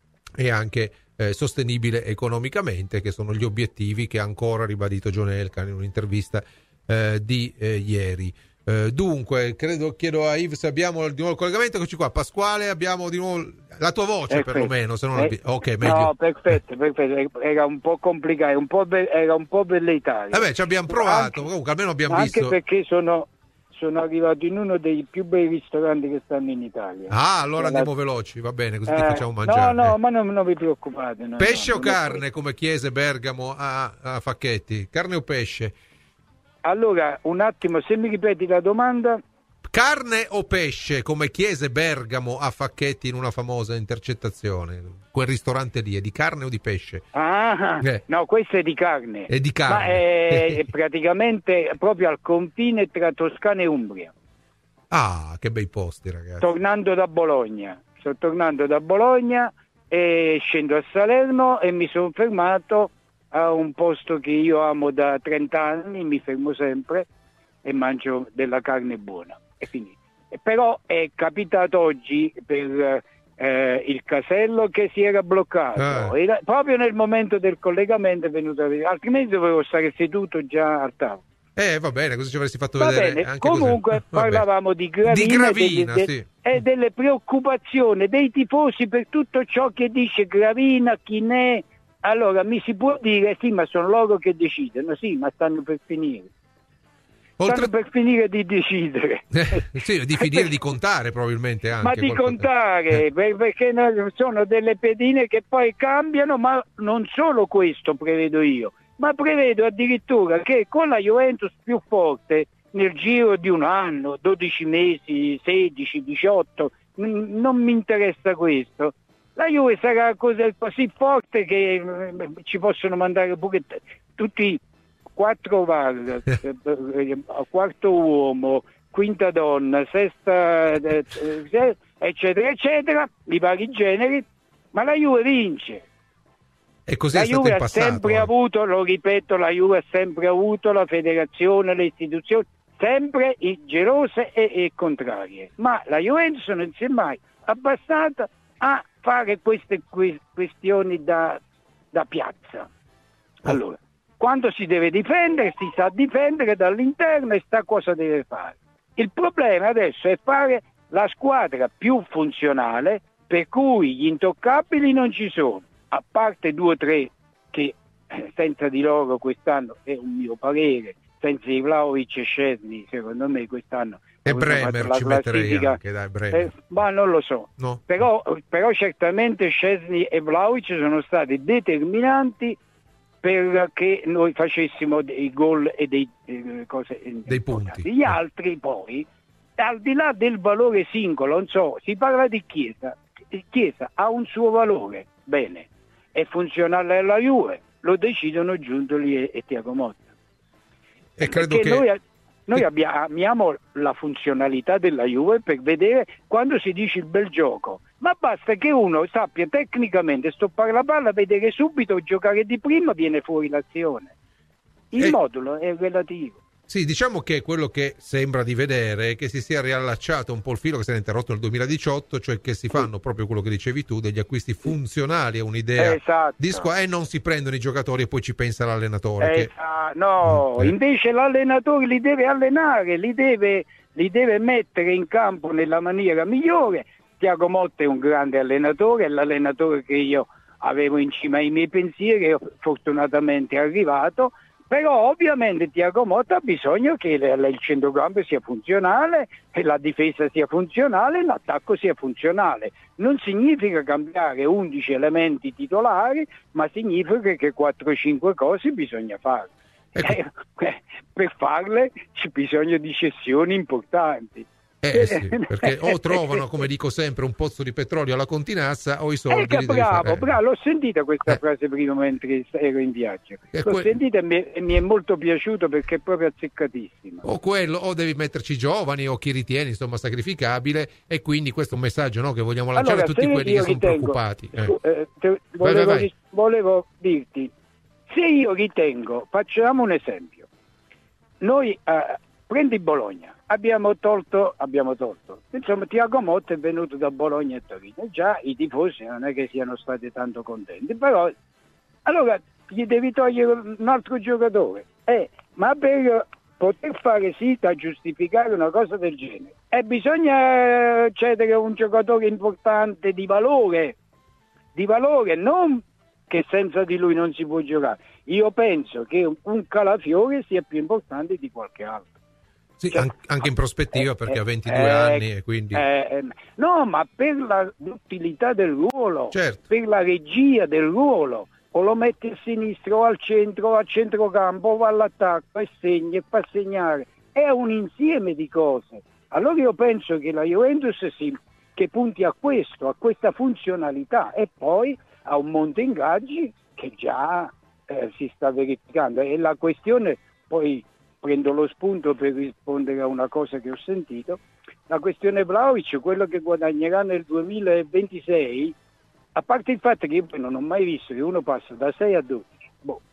e anche eh, sostenibile economicamente, che sono gli obiettivi che ha ancora ribadito John Elkann in un'intervista eh, di eh, ieri. Eh, dunque, credo, chiedo a Yves se abbiamo di nuovo il collegamento. Eccoci qua, Pasquale, abbiamo di nuovo la tua voce, perfetto. Perlomeno, se non eh, la... ok, meglio. No, perfetto, perfetto, era un po' complicato, un po' be- era un po' per l'Italia. Vabbè, ci abbiamo provato, anche, comunque almeno abbiamo anche visto. Anche perché sono, sono arrivato in uno dei più bei ristoranti che stanno in Italia. Ah, allora la... andiamo veloci, va bene, così eh, ti facciamo mangiare. No, no, eh. ma non, non vi preoccupate. No, pesce no, o carne, come Chiesa Bergamo a, a Facchetti? Carne o pesce? Allora, un attimo, se mi ripeti la domanda... Carne o pesce, come Chiesa Bergamo a Facchetti in una famosa intercettazione? Quel ristorante lì è di carne o di pesce? Ah, eh. No, questo è di carne. È di carne. Ma è, è praticamente proprio al confine tra Toscana e Umbria. Ah, che bei posti, ragazzi. Tornando da Bologna. Sto tornando da Bologna e scendo a Salerno e mi sono fermato a un posto che io amo da trenta anni, mi fermo sempre, e mangio della carne buona. E quindi, però è capitato oggi per eh, il casello che si era bloccato, Ah. era, proprio nel momento del collegamento è venuto a vedere, altrimenti dovevo stare seduto già al tavolo. Eh, va bene, così ci avresti fatto Va vedere bene, anche comunque così. Va bene. parlavamo di Gravina, Di Gravina, delle, sì. e delle preoccupazioni dei tifosi per tutto ciò che dice Gravina, chi ne. Allora mi si può dire sì, ma sono loro che decidono, sì, ma stanno per finire. Stanno per finire di decidere. Sì, di finire di contare probabilmente anche. Ma di qualcosa. contare, per- perché no- sono delle pedine che poi cambiano, ma non solo questo prevedo io, ma prevedo addirittura che con la Juventus più forte nel giro di un anno, dodici mesi, sedici, diciotto, n- non mi interessa questo. La Juve sarà così, così forte che eh, ci possono mandare pure t- tutti quattro VAR, eh, eh, quarto uomo, quinta donna, sesta, eh, eh, eccetera, eccetera, i vari generi, ma la Juve vince. E così La è stato Juve in ha passato. sempre eh. avuto, lo ripeto, la Juve ha sempre avuto la federazione, le istituzioni, sempre i- gelose e, e contrarie, ma la Juventus non si è mai abbassata a fare queste que- questioni da, da piazza. Allora, quando si deve difendere, si sa difendere dall'interno e sa cosa deve fare. Il problema adesso è fare la squadra più funzionale, per cui gli intoccabili non ci sono, a parte due o tre che eh, senza di loro quest'anno, è un mio parere, senza i Vlahovic e Szczesny, secondo me quest'anno E avrebbero fatto Bremer la ci metterei classifica. anche, dai, Bremer. Eh, ma non lo so. No. Però, però certamente Szczesny e Vlahovic sono stati determinanti perché noi facessimo dei gol e dei, eh, cose Dei punti. Gli altri poi, al di là del valore singolo, non so, si parla di Chiesa. Chiesa ha un suo valore, bene, è funzionale alla Juve, lo decidono Giuntoli e, e Thiago Motta. E credo Perché che... noi, noi abbiamo, amiamo la funzionalità della Juve per vedere quando si dice il bel gioco, ma basta che uno sappia tecnicamente stoppare la palla, vedere subito, giocare di prima, viene fuori l'azione. Il E- modulo è relativo. Sì, diciamo che quello che sembra di vedere è che si sia riallacciato un po' il filo che si era interrotto nel duemiladiciotto, cioè che si fanno proprio quello che dicevi tu, degli acquisti funzionali a un'idea Esatto. di squadra, e non si prendono i giocatori e poi ci pensa l'allenatore. Eh, che... ah, no, Eh. invece l'allenatore li deve allenare, li deve, li deve mettere in campo nella maniera migliore. Thiago Motta è un grande allenatore, è l'allenatore che io avevo in cima ai miei pensieri e fortunatamente è arrivato. Però ovviamente Thiago Motta ha bisogno che il, il centrocampo sia funzionale, che la difesa sia funzionale, l'attacco sia funzionale. Non significa cambiare undici elementi titolari, ma significa che quattro cinque cose bisogna fare. Eh, eh, per farle c'è bisogno di cessioni importanti. Eh sì, perché o trovano, come dico sempre, un pozzo di petrolio alla Continazza o i soldi Eh, li devi bravo, fare. bravo, l'ho sentita questa Eh. frase prima mentre ero in viaggio. E L'ho que- sentita e mi, e mi è molto piaciuto perché è proprio azzeccatissima. O quello, o devi metterci giovani o chi ritieni insomma sacrificabile, e quindi questo è un messaggio, no, che vogliamo lanciare Allora, a tutti se quelli io che sono ritengo- preoccupati. Eh. Scu- eh, te- Vai, volevo, vai, vai. ris- volevo dirti, se io ritengo, facciamo un esempio, noi eh, prendi Bologna, abbiamo tolto, abbiamo tolto, insomma Thiago Motta è venuto da Bologna a Torino, già i tifosi non è che siano stati tanto contenti, però allora gli devi togliere un altro giocatore, eh, ma per poter fare sì da giustificare una cosa del genere, e bisogna eh, cedere un giocatore importante di valore, di valore, non che senza di lui non si può giocare. Io penso che un- un Calafiore sia più importante di qualche altro. Sì, Cioè, an- anche in prospettiva, perché ha ventidue eh, anni e quindi... eh, eh, no, ma per la- l'utilità del ruolo, Certo. per la regia del ruolo, o lo metti a sinistra o al centro o a centrocampo o va all'attacco e segna e fa segnare. È un insieme di cose. Allora io penso che la Juventus sì, che punti a questo, a questa funzionalità, e poi a un monte ingaggi che già eh, si sta verificando. E la questione, poi prendo lo spunto per rispondere a una cosa che ho sentito, la questione Vlahovic, quello che guadagnerà nel duemilaventisei, a parte il fatto che io poi non ho mai visto che uno passa da sei a dodici, boh,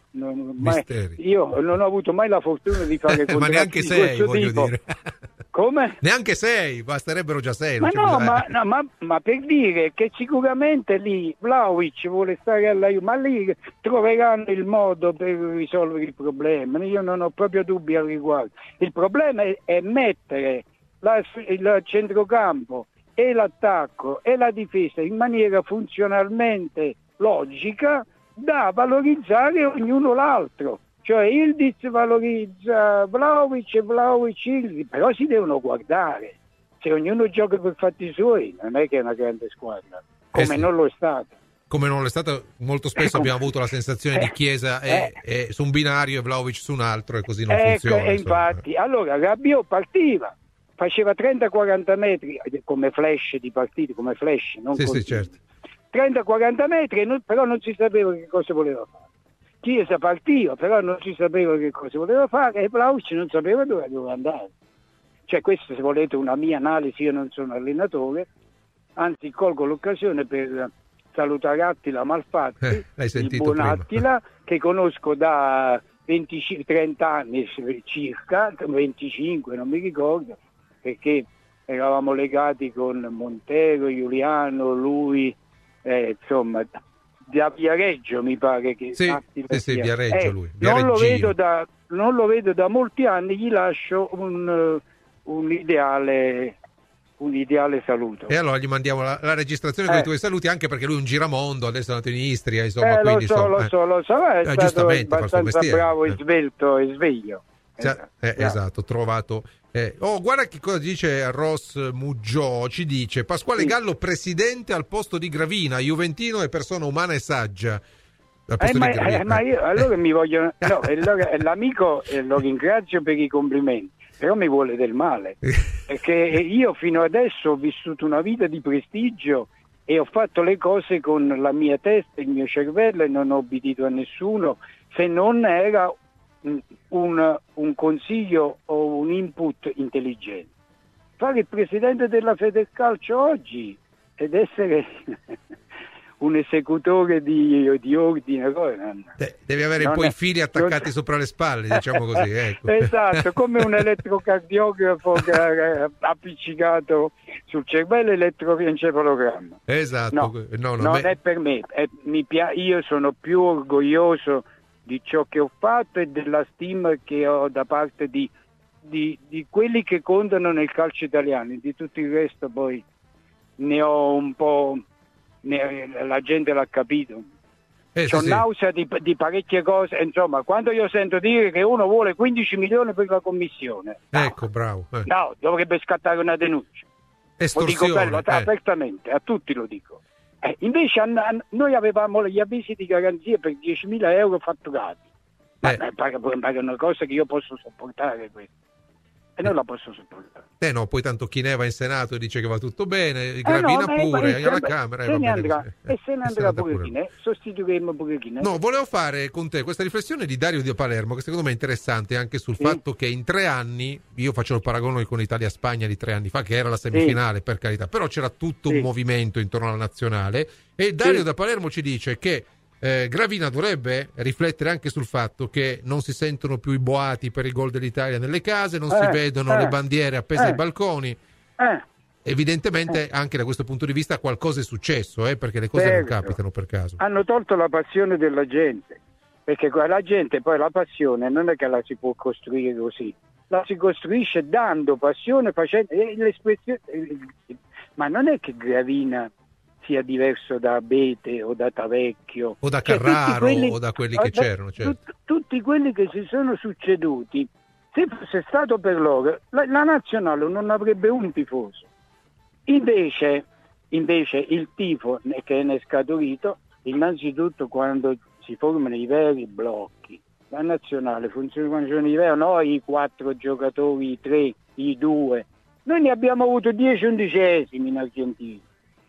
non, mai, io non ho avuto mai la fortuna di fare contratti ma neanche di sei, questo voglio tipo. dire. Come? Neanche sei, basterebbero già sei. Ma non no, ci ma, no ma, ma per dire che sicuramente lì Vlahovic vuole stare alla Juve, ma lì troveranno il modo per risolvere il problema. Io non ho proprio dubbi al riguardo. Il problema è, è mettere la, il centrocampo e l'attacco e la difesa in maniera funzionalmente logica da valorizzare ognuno l'altro. Cioè Ildiz valorizza Vlahovic e Vlahovic Ildiz, però si devono guardare. Se ognuno gioca per fatti suoi, non è che è una grande squadra, come eh sì. non lo è stata. Come non lo è stato, molto spesso eh, abbiamo avuto la sensazione di Chiesa eh, è, è su un binario e Vlahovic su un altro e così non ecco, funziona. E infatti, allora Rabiot partiva, faceva trenta quaranta metri come flash di partite, come flash, non sì, così. Sì, certo. trenta quaranta metri, non, però non si sapeva che cosa voleva fare. Chiesa partiva, però non si sapeva che cosa voleva fare e Vlahovic non sapeva dove doveva andare. Cioè, questa, se volete, una mia analisi, io non sono allenatore, anzi colgo l'occasione per salutare Attila Malfatti, eh, l'hai il buon prima. Attila, che conosco da venticinque, trenta anni circa, venticinque, non mi ricordo, perché eravamo legati con Montero, Giuliano, lui, eh, insomma... da Viareggio mi pare che sì, sì, sì, Viareggio eh, lui non lo vedo da non lo vedo da molti anni, gli lascio un, uh, un ideale un ideale saluto. E allora gli mandiamo la, la registrazione eh. con i tuoi saluti, anche perché lui è un giramondo, adesso è nato in Istria, insomma, eh, quindi lo so, insomma, lo so, lo so, è eh, stato abbastanza bravo e svelto e sveglio. Esatto, eh, esatto, trovato. Eh, oh, guarda che cosa dice Ross Muggio, ci dice Pasquale sì. Gallo presidente al posto di Gravina, juventino e persona umana e saggia. Eh, ma, eh, ma io allora mi voglio no, allora, l'amico eh, lo ringrazio per i complimenti, però mi vuole del male, perché io fino adesso ho vissuto una vita di prestigio e ho fatto le cose con la mia testa, il mio cervello, e non ho obbedito a nessuno, se non era Un, un consiglio o un input intelligente. Fare il presidente della Federcalcio oggi ed essere un esecutore di, di ordine De- devi avere non poi è, i fili attaccati non... sopra le spalle, diciamo così, ecco. Esatto, come un elettrocardiografo che è appiccicato sul cervello, elettroencefalogramma. Esatto. No, no, no, non me... è per me, è, mi pia- io sono più orgoglioso di ciò che ho fatto e della stima che ho da parte di, di, di quelli che contano nel calcio italiano. Di tutto il resto poi ne ho un po', ne, la gente l'ha capito. Eh, C'ho sì, nausea di, di parecchie cose, insomma, quando io sento dire che uno vuole quindici milioni per la commissione, no, ecco, bravo. Eh. No, dovrebbe scattare una denuncia. Estorsione, lo dico bello, eh. apertamente, a tutti lo dico. Eh, invece an- an- noi avevamo gli avvisi di garanzia per diecimila euro fatturati, ma eh. eh, pare, pare una cosa che io posso sopportare questa, e non la posso sopportare. Eh no, poi tanto chi ne va in Senato e dice che va tutto bene, Gravina eh no, pure, beh, alla beh, Camera se eh, ne andrà, eh, e se ne andrà pure, pure. Chi ne, sostituiremo pure chi ne. No, volevo fare con te questa riflessione di Dario Di Palermo, che secondo me è interessante anche sul sì. fatto che in tre anni, io faccio il paragone con Italia-Spagna di tre anni fa, che era la semifinale, sì. per carità, però c'era tutto sì. un movimento intorno alla nazionale, e Dario sì. Di Palermo ci dice che Eh, Gravina dovrebbe riflettere anche sul fatto che non si sentono più i boati per il gol dell'Italia nelle case, non eh, si vedono eh, le bandiere appese eh, ai balconi. Eh, Evidentemente anche da questo punto di vista qualcosa è successo, eh, perché le cose certo. non capitano per caso. Hanno tolto la passione della gente, perché la gente poi la passione non è che la si può costruire così, la si costruisce dando passione, facendo l'espressione. Ma non è che Gravina sia diverso da Abete o da Tavecchio o da Carraro, cioè, quelli, o da quelli che da, c'erano, certo. tut, tutti quelli che si sono succeduti, se fosse stato per loro la, la nazionale non avrebbe un tifoso. Invece, invece il tifo che ne è scaturito innanzitutto quando si formano i veri blocchi. La nazionale funziona quando sono i veri, no i quattro giocatori, i tre, i due. Noi ne abbiamo avuto dieci undicesimi in Argentina.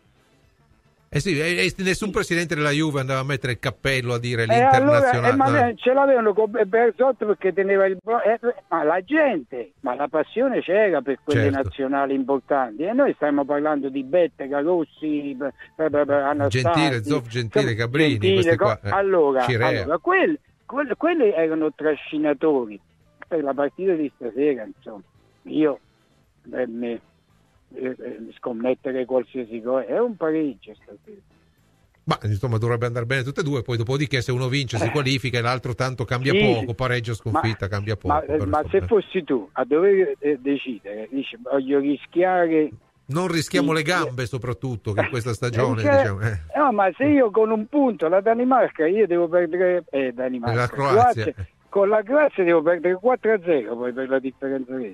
Eh sì, e, e nessun presidente della Juve andava a mettere il cappello a dire eh l'internazionale. Allora, eh, ma ce l'avevano con Berzotto perché teneva il eh, ma la gente, ma la passione c'era per quelle certo. nazionali importanti, e noi stiamo parlando di Bettega, Rossi, Anastasi, Gentile, Zoff, Gentile, Cabrini, Gentile, qua, eh, allora, Cirea. allora quel, quelle, quelli erano trascinatori per la partita di stasera, insomma. Io eh, me, eh, scommettere qualsiasi cosa è un pareggio stasera. Ma insomma dovrebbe andare bene tutte e due, poi dopodiché se uno vince si qualifica e l'altro tanto cambia Sì, poco, pareggio sconfitta ma, cambia poco. Ma, però, ma se fossi tu a dover eh, decidere, dici voglio rischiare... Non rischiamo sì, le gambe soprattutto, che in questa stagione perché, diciamo, eh. no, ma se io con un punto la Danimarca io devo perdere eh, Danimarca, la Croazia, Croazia, con la Croazia devo perdere quattro a zero poi per la differenza reti.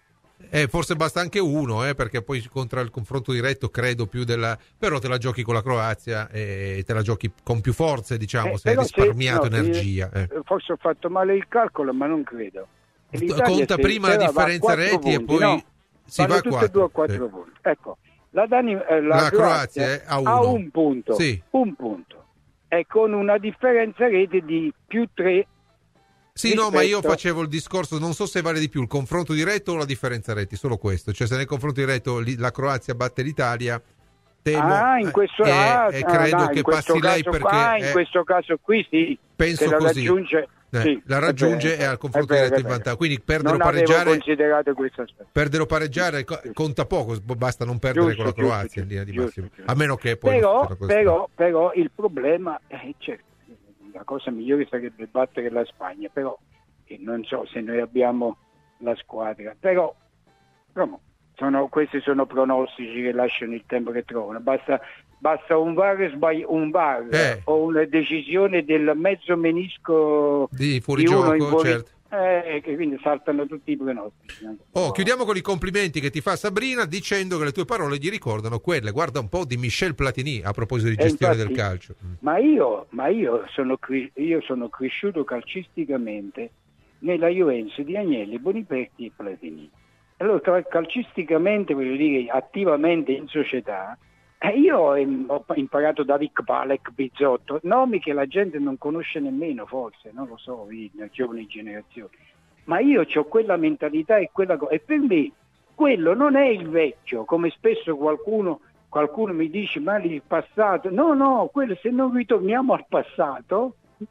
Eh, forse basta anche uno, eh, perché poi contro il confronto diretto credo più della... Però te la giochi con la Croazia e te la giochi con più forze, diciamo, Eh, se hai però risparmiato se- no, energia. eh, eh. Forse ho fatto male il calcolo, ma non credo. E l'Italia Conta se- prima se la va a differenza quattro reti e punti, poi no, si vanno va a tutte e quattro. due a quattro Sì. punti. Ecco, la, Dani- eh, la, La Croazia, Croazia eh, ha ha uno. un punto, Sì. un punto, e con una differenza rete di più tre. Sì, no, ma io rispetto- facevo il discorso, non so se vale di più il confronto diretto o la differenza reti, solo questo. Cioè se nel confronto diretto li- la Croazia batte l'Italia, temo Ah, in questo, eh, ah, e ah, credo no, che in questo passi lei caso perché qua, in eh, questo caso qui sì, penso che la così. raggiunge, Eh, sì, la è raggiunge vero, e al confronto è vero, diretto in è vero. vantaggio. Quindi perdere o Non avevo pareggiare, considerato questo aspetto. perdere o pareggiare co- conta poco, basta non perdere Giusto, con la giusto, Croazia in linea di giusto, massimo. giusto. A meno che poi Però, non sia una cosa però, però il problema è certo, la cosa migliore sarebbe battere la Spagna, però eh, non so se noi abbiamo la squadra, però insomma, sono, questi sono pronostici che lasciano il tempo che trovano, basta, basta un VAR, sbagli- un VAR Eh. o una decisione del mezzo menisco di di fuorigioco, uno in fuori- certo. eh, che quindi saltano tutti i pronostici. Oh, chiudiamo con i complimenti che ti fa Sabrina dicendo che le tue parole gli ricordano quelle, guarda un po', di Michel Platini a proposito di E gestione infatti- del calcio. Ma io, ma io, sono, cri- io sono cresciuto calcisticamente nella Juventus di Agnelli, Boniperti e Platini. Allora, tra- calcisticamente, voglio dire, attivamente in società, eh, io ho, ho imparato da Rick Palek, Bizzotto, nomi che la gente non conosce nemmeno, forse, non lo so, i- le giovani generazioni. Ma io ho quella mentalità e quella cosa. E per me quello non è il vecchio, come spesso qualcuno, qualcuno mi dice, ma il passato. No, no, quello, se non ritorniamo al passato...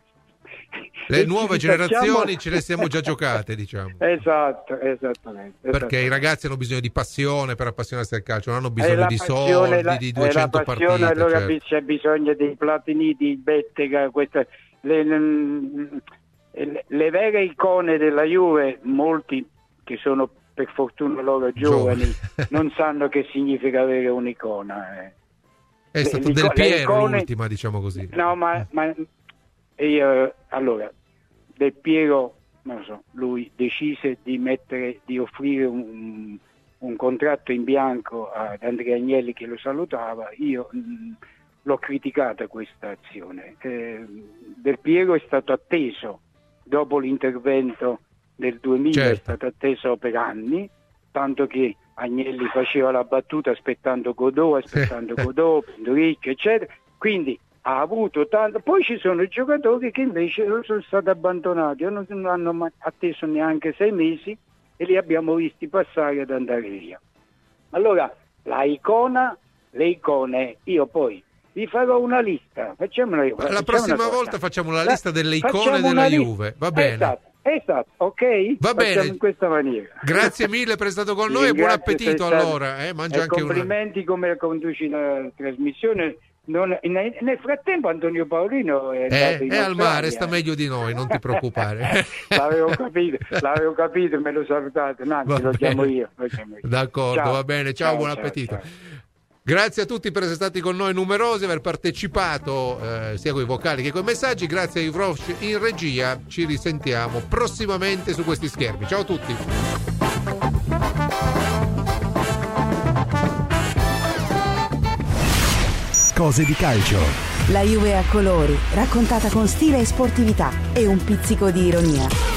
Le e nuove ci rifacciamo- generazioni ce le siamo già giocate, diciamo. Esatto, esattamente. Perché esattamente. i ragazzi hanno bisogno di passione per appassionarsi al calcio, non hanno È bisogno la di passione, soldi, la- di è duecento la passione, partite. allora certo. c'è bisogno dei Platini, di Bettega, queste, le, le, le vere icone della Juve, molti che sono per fortuna loro giovani, non sanno che significa avere un'icona. Eh. È stato Le- Del le Piero icone- l'ultima, diciamo così. No, ma, ma io, allora, Del Piero, non lo so, lui decise di mettere, di offrire un, un contratto in bianco ad Andrea Agnelli che lo salutava. Io mh, l'ho criticata questa azione. Eh, Del Piero è stato atteso dopo l'intervento del duemila, Certo. è stato atteso per anni, tanto che Agnelli faceva la battuta aspettando Godot, aspettando Godot, Penduricchio, eccetera. Quindi ha avuto tanto. Poi ci sono giocatori che invece sono stati abbandonati, non non hanno ma- atteso neanche sei mesi e li abbiamo visti passare ad andare via. Allora, la icona, le icone, io poi vi farò una lista. Facciamo una, La facciamo prossima una cosa. volta facciamo la La- lista delle icone facciamo della una li- Juve, va bene. Esatto, esatto, ok? Va Facciamo bene. in questa maniera. Grazie mille per essere stato con Ti noi e buon ringrazio, appetito sei stato- allora. Eh? Mangia e anche una... complimenti come conduci la trasmissione. Non- nel, nel frattempo Antonio Paolino è, Eh, andato in è al mare, Australia. sta meglio di noi, non ti preoccupare. l'avevo capito, l'avevo capito, me lo salutate, no, anzi Va lo chiamo bene. io, lo chiamo io. D'accordo, Ciao. va bene. Ciao, Ciao, buon ciao, appetito. ciao. Grazie a tutti per essere stati con noi numerosi, aver partecipato eh, sia con i vocali che con i messaggi. Grazie a Ivrosh in regia. Ci risentiamo prossimamente su questi schermi. Ciao a tutti. Cose di calcio. La Juve a colori, raccontata con stile e sportività e un pizzico di ironia.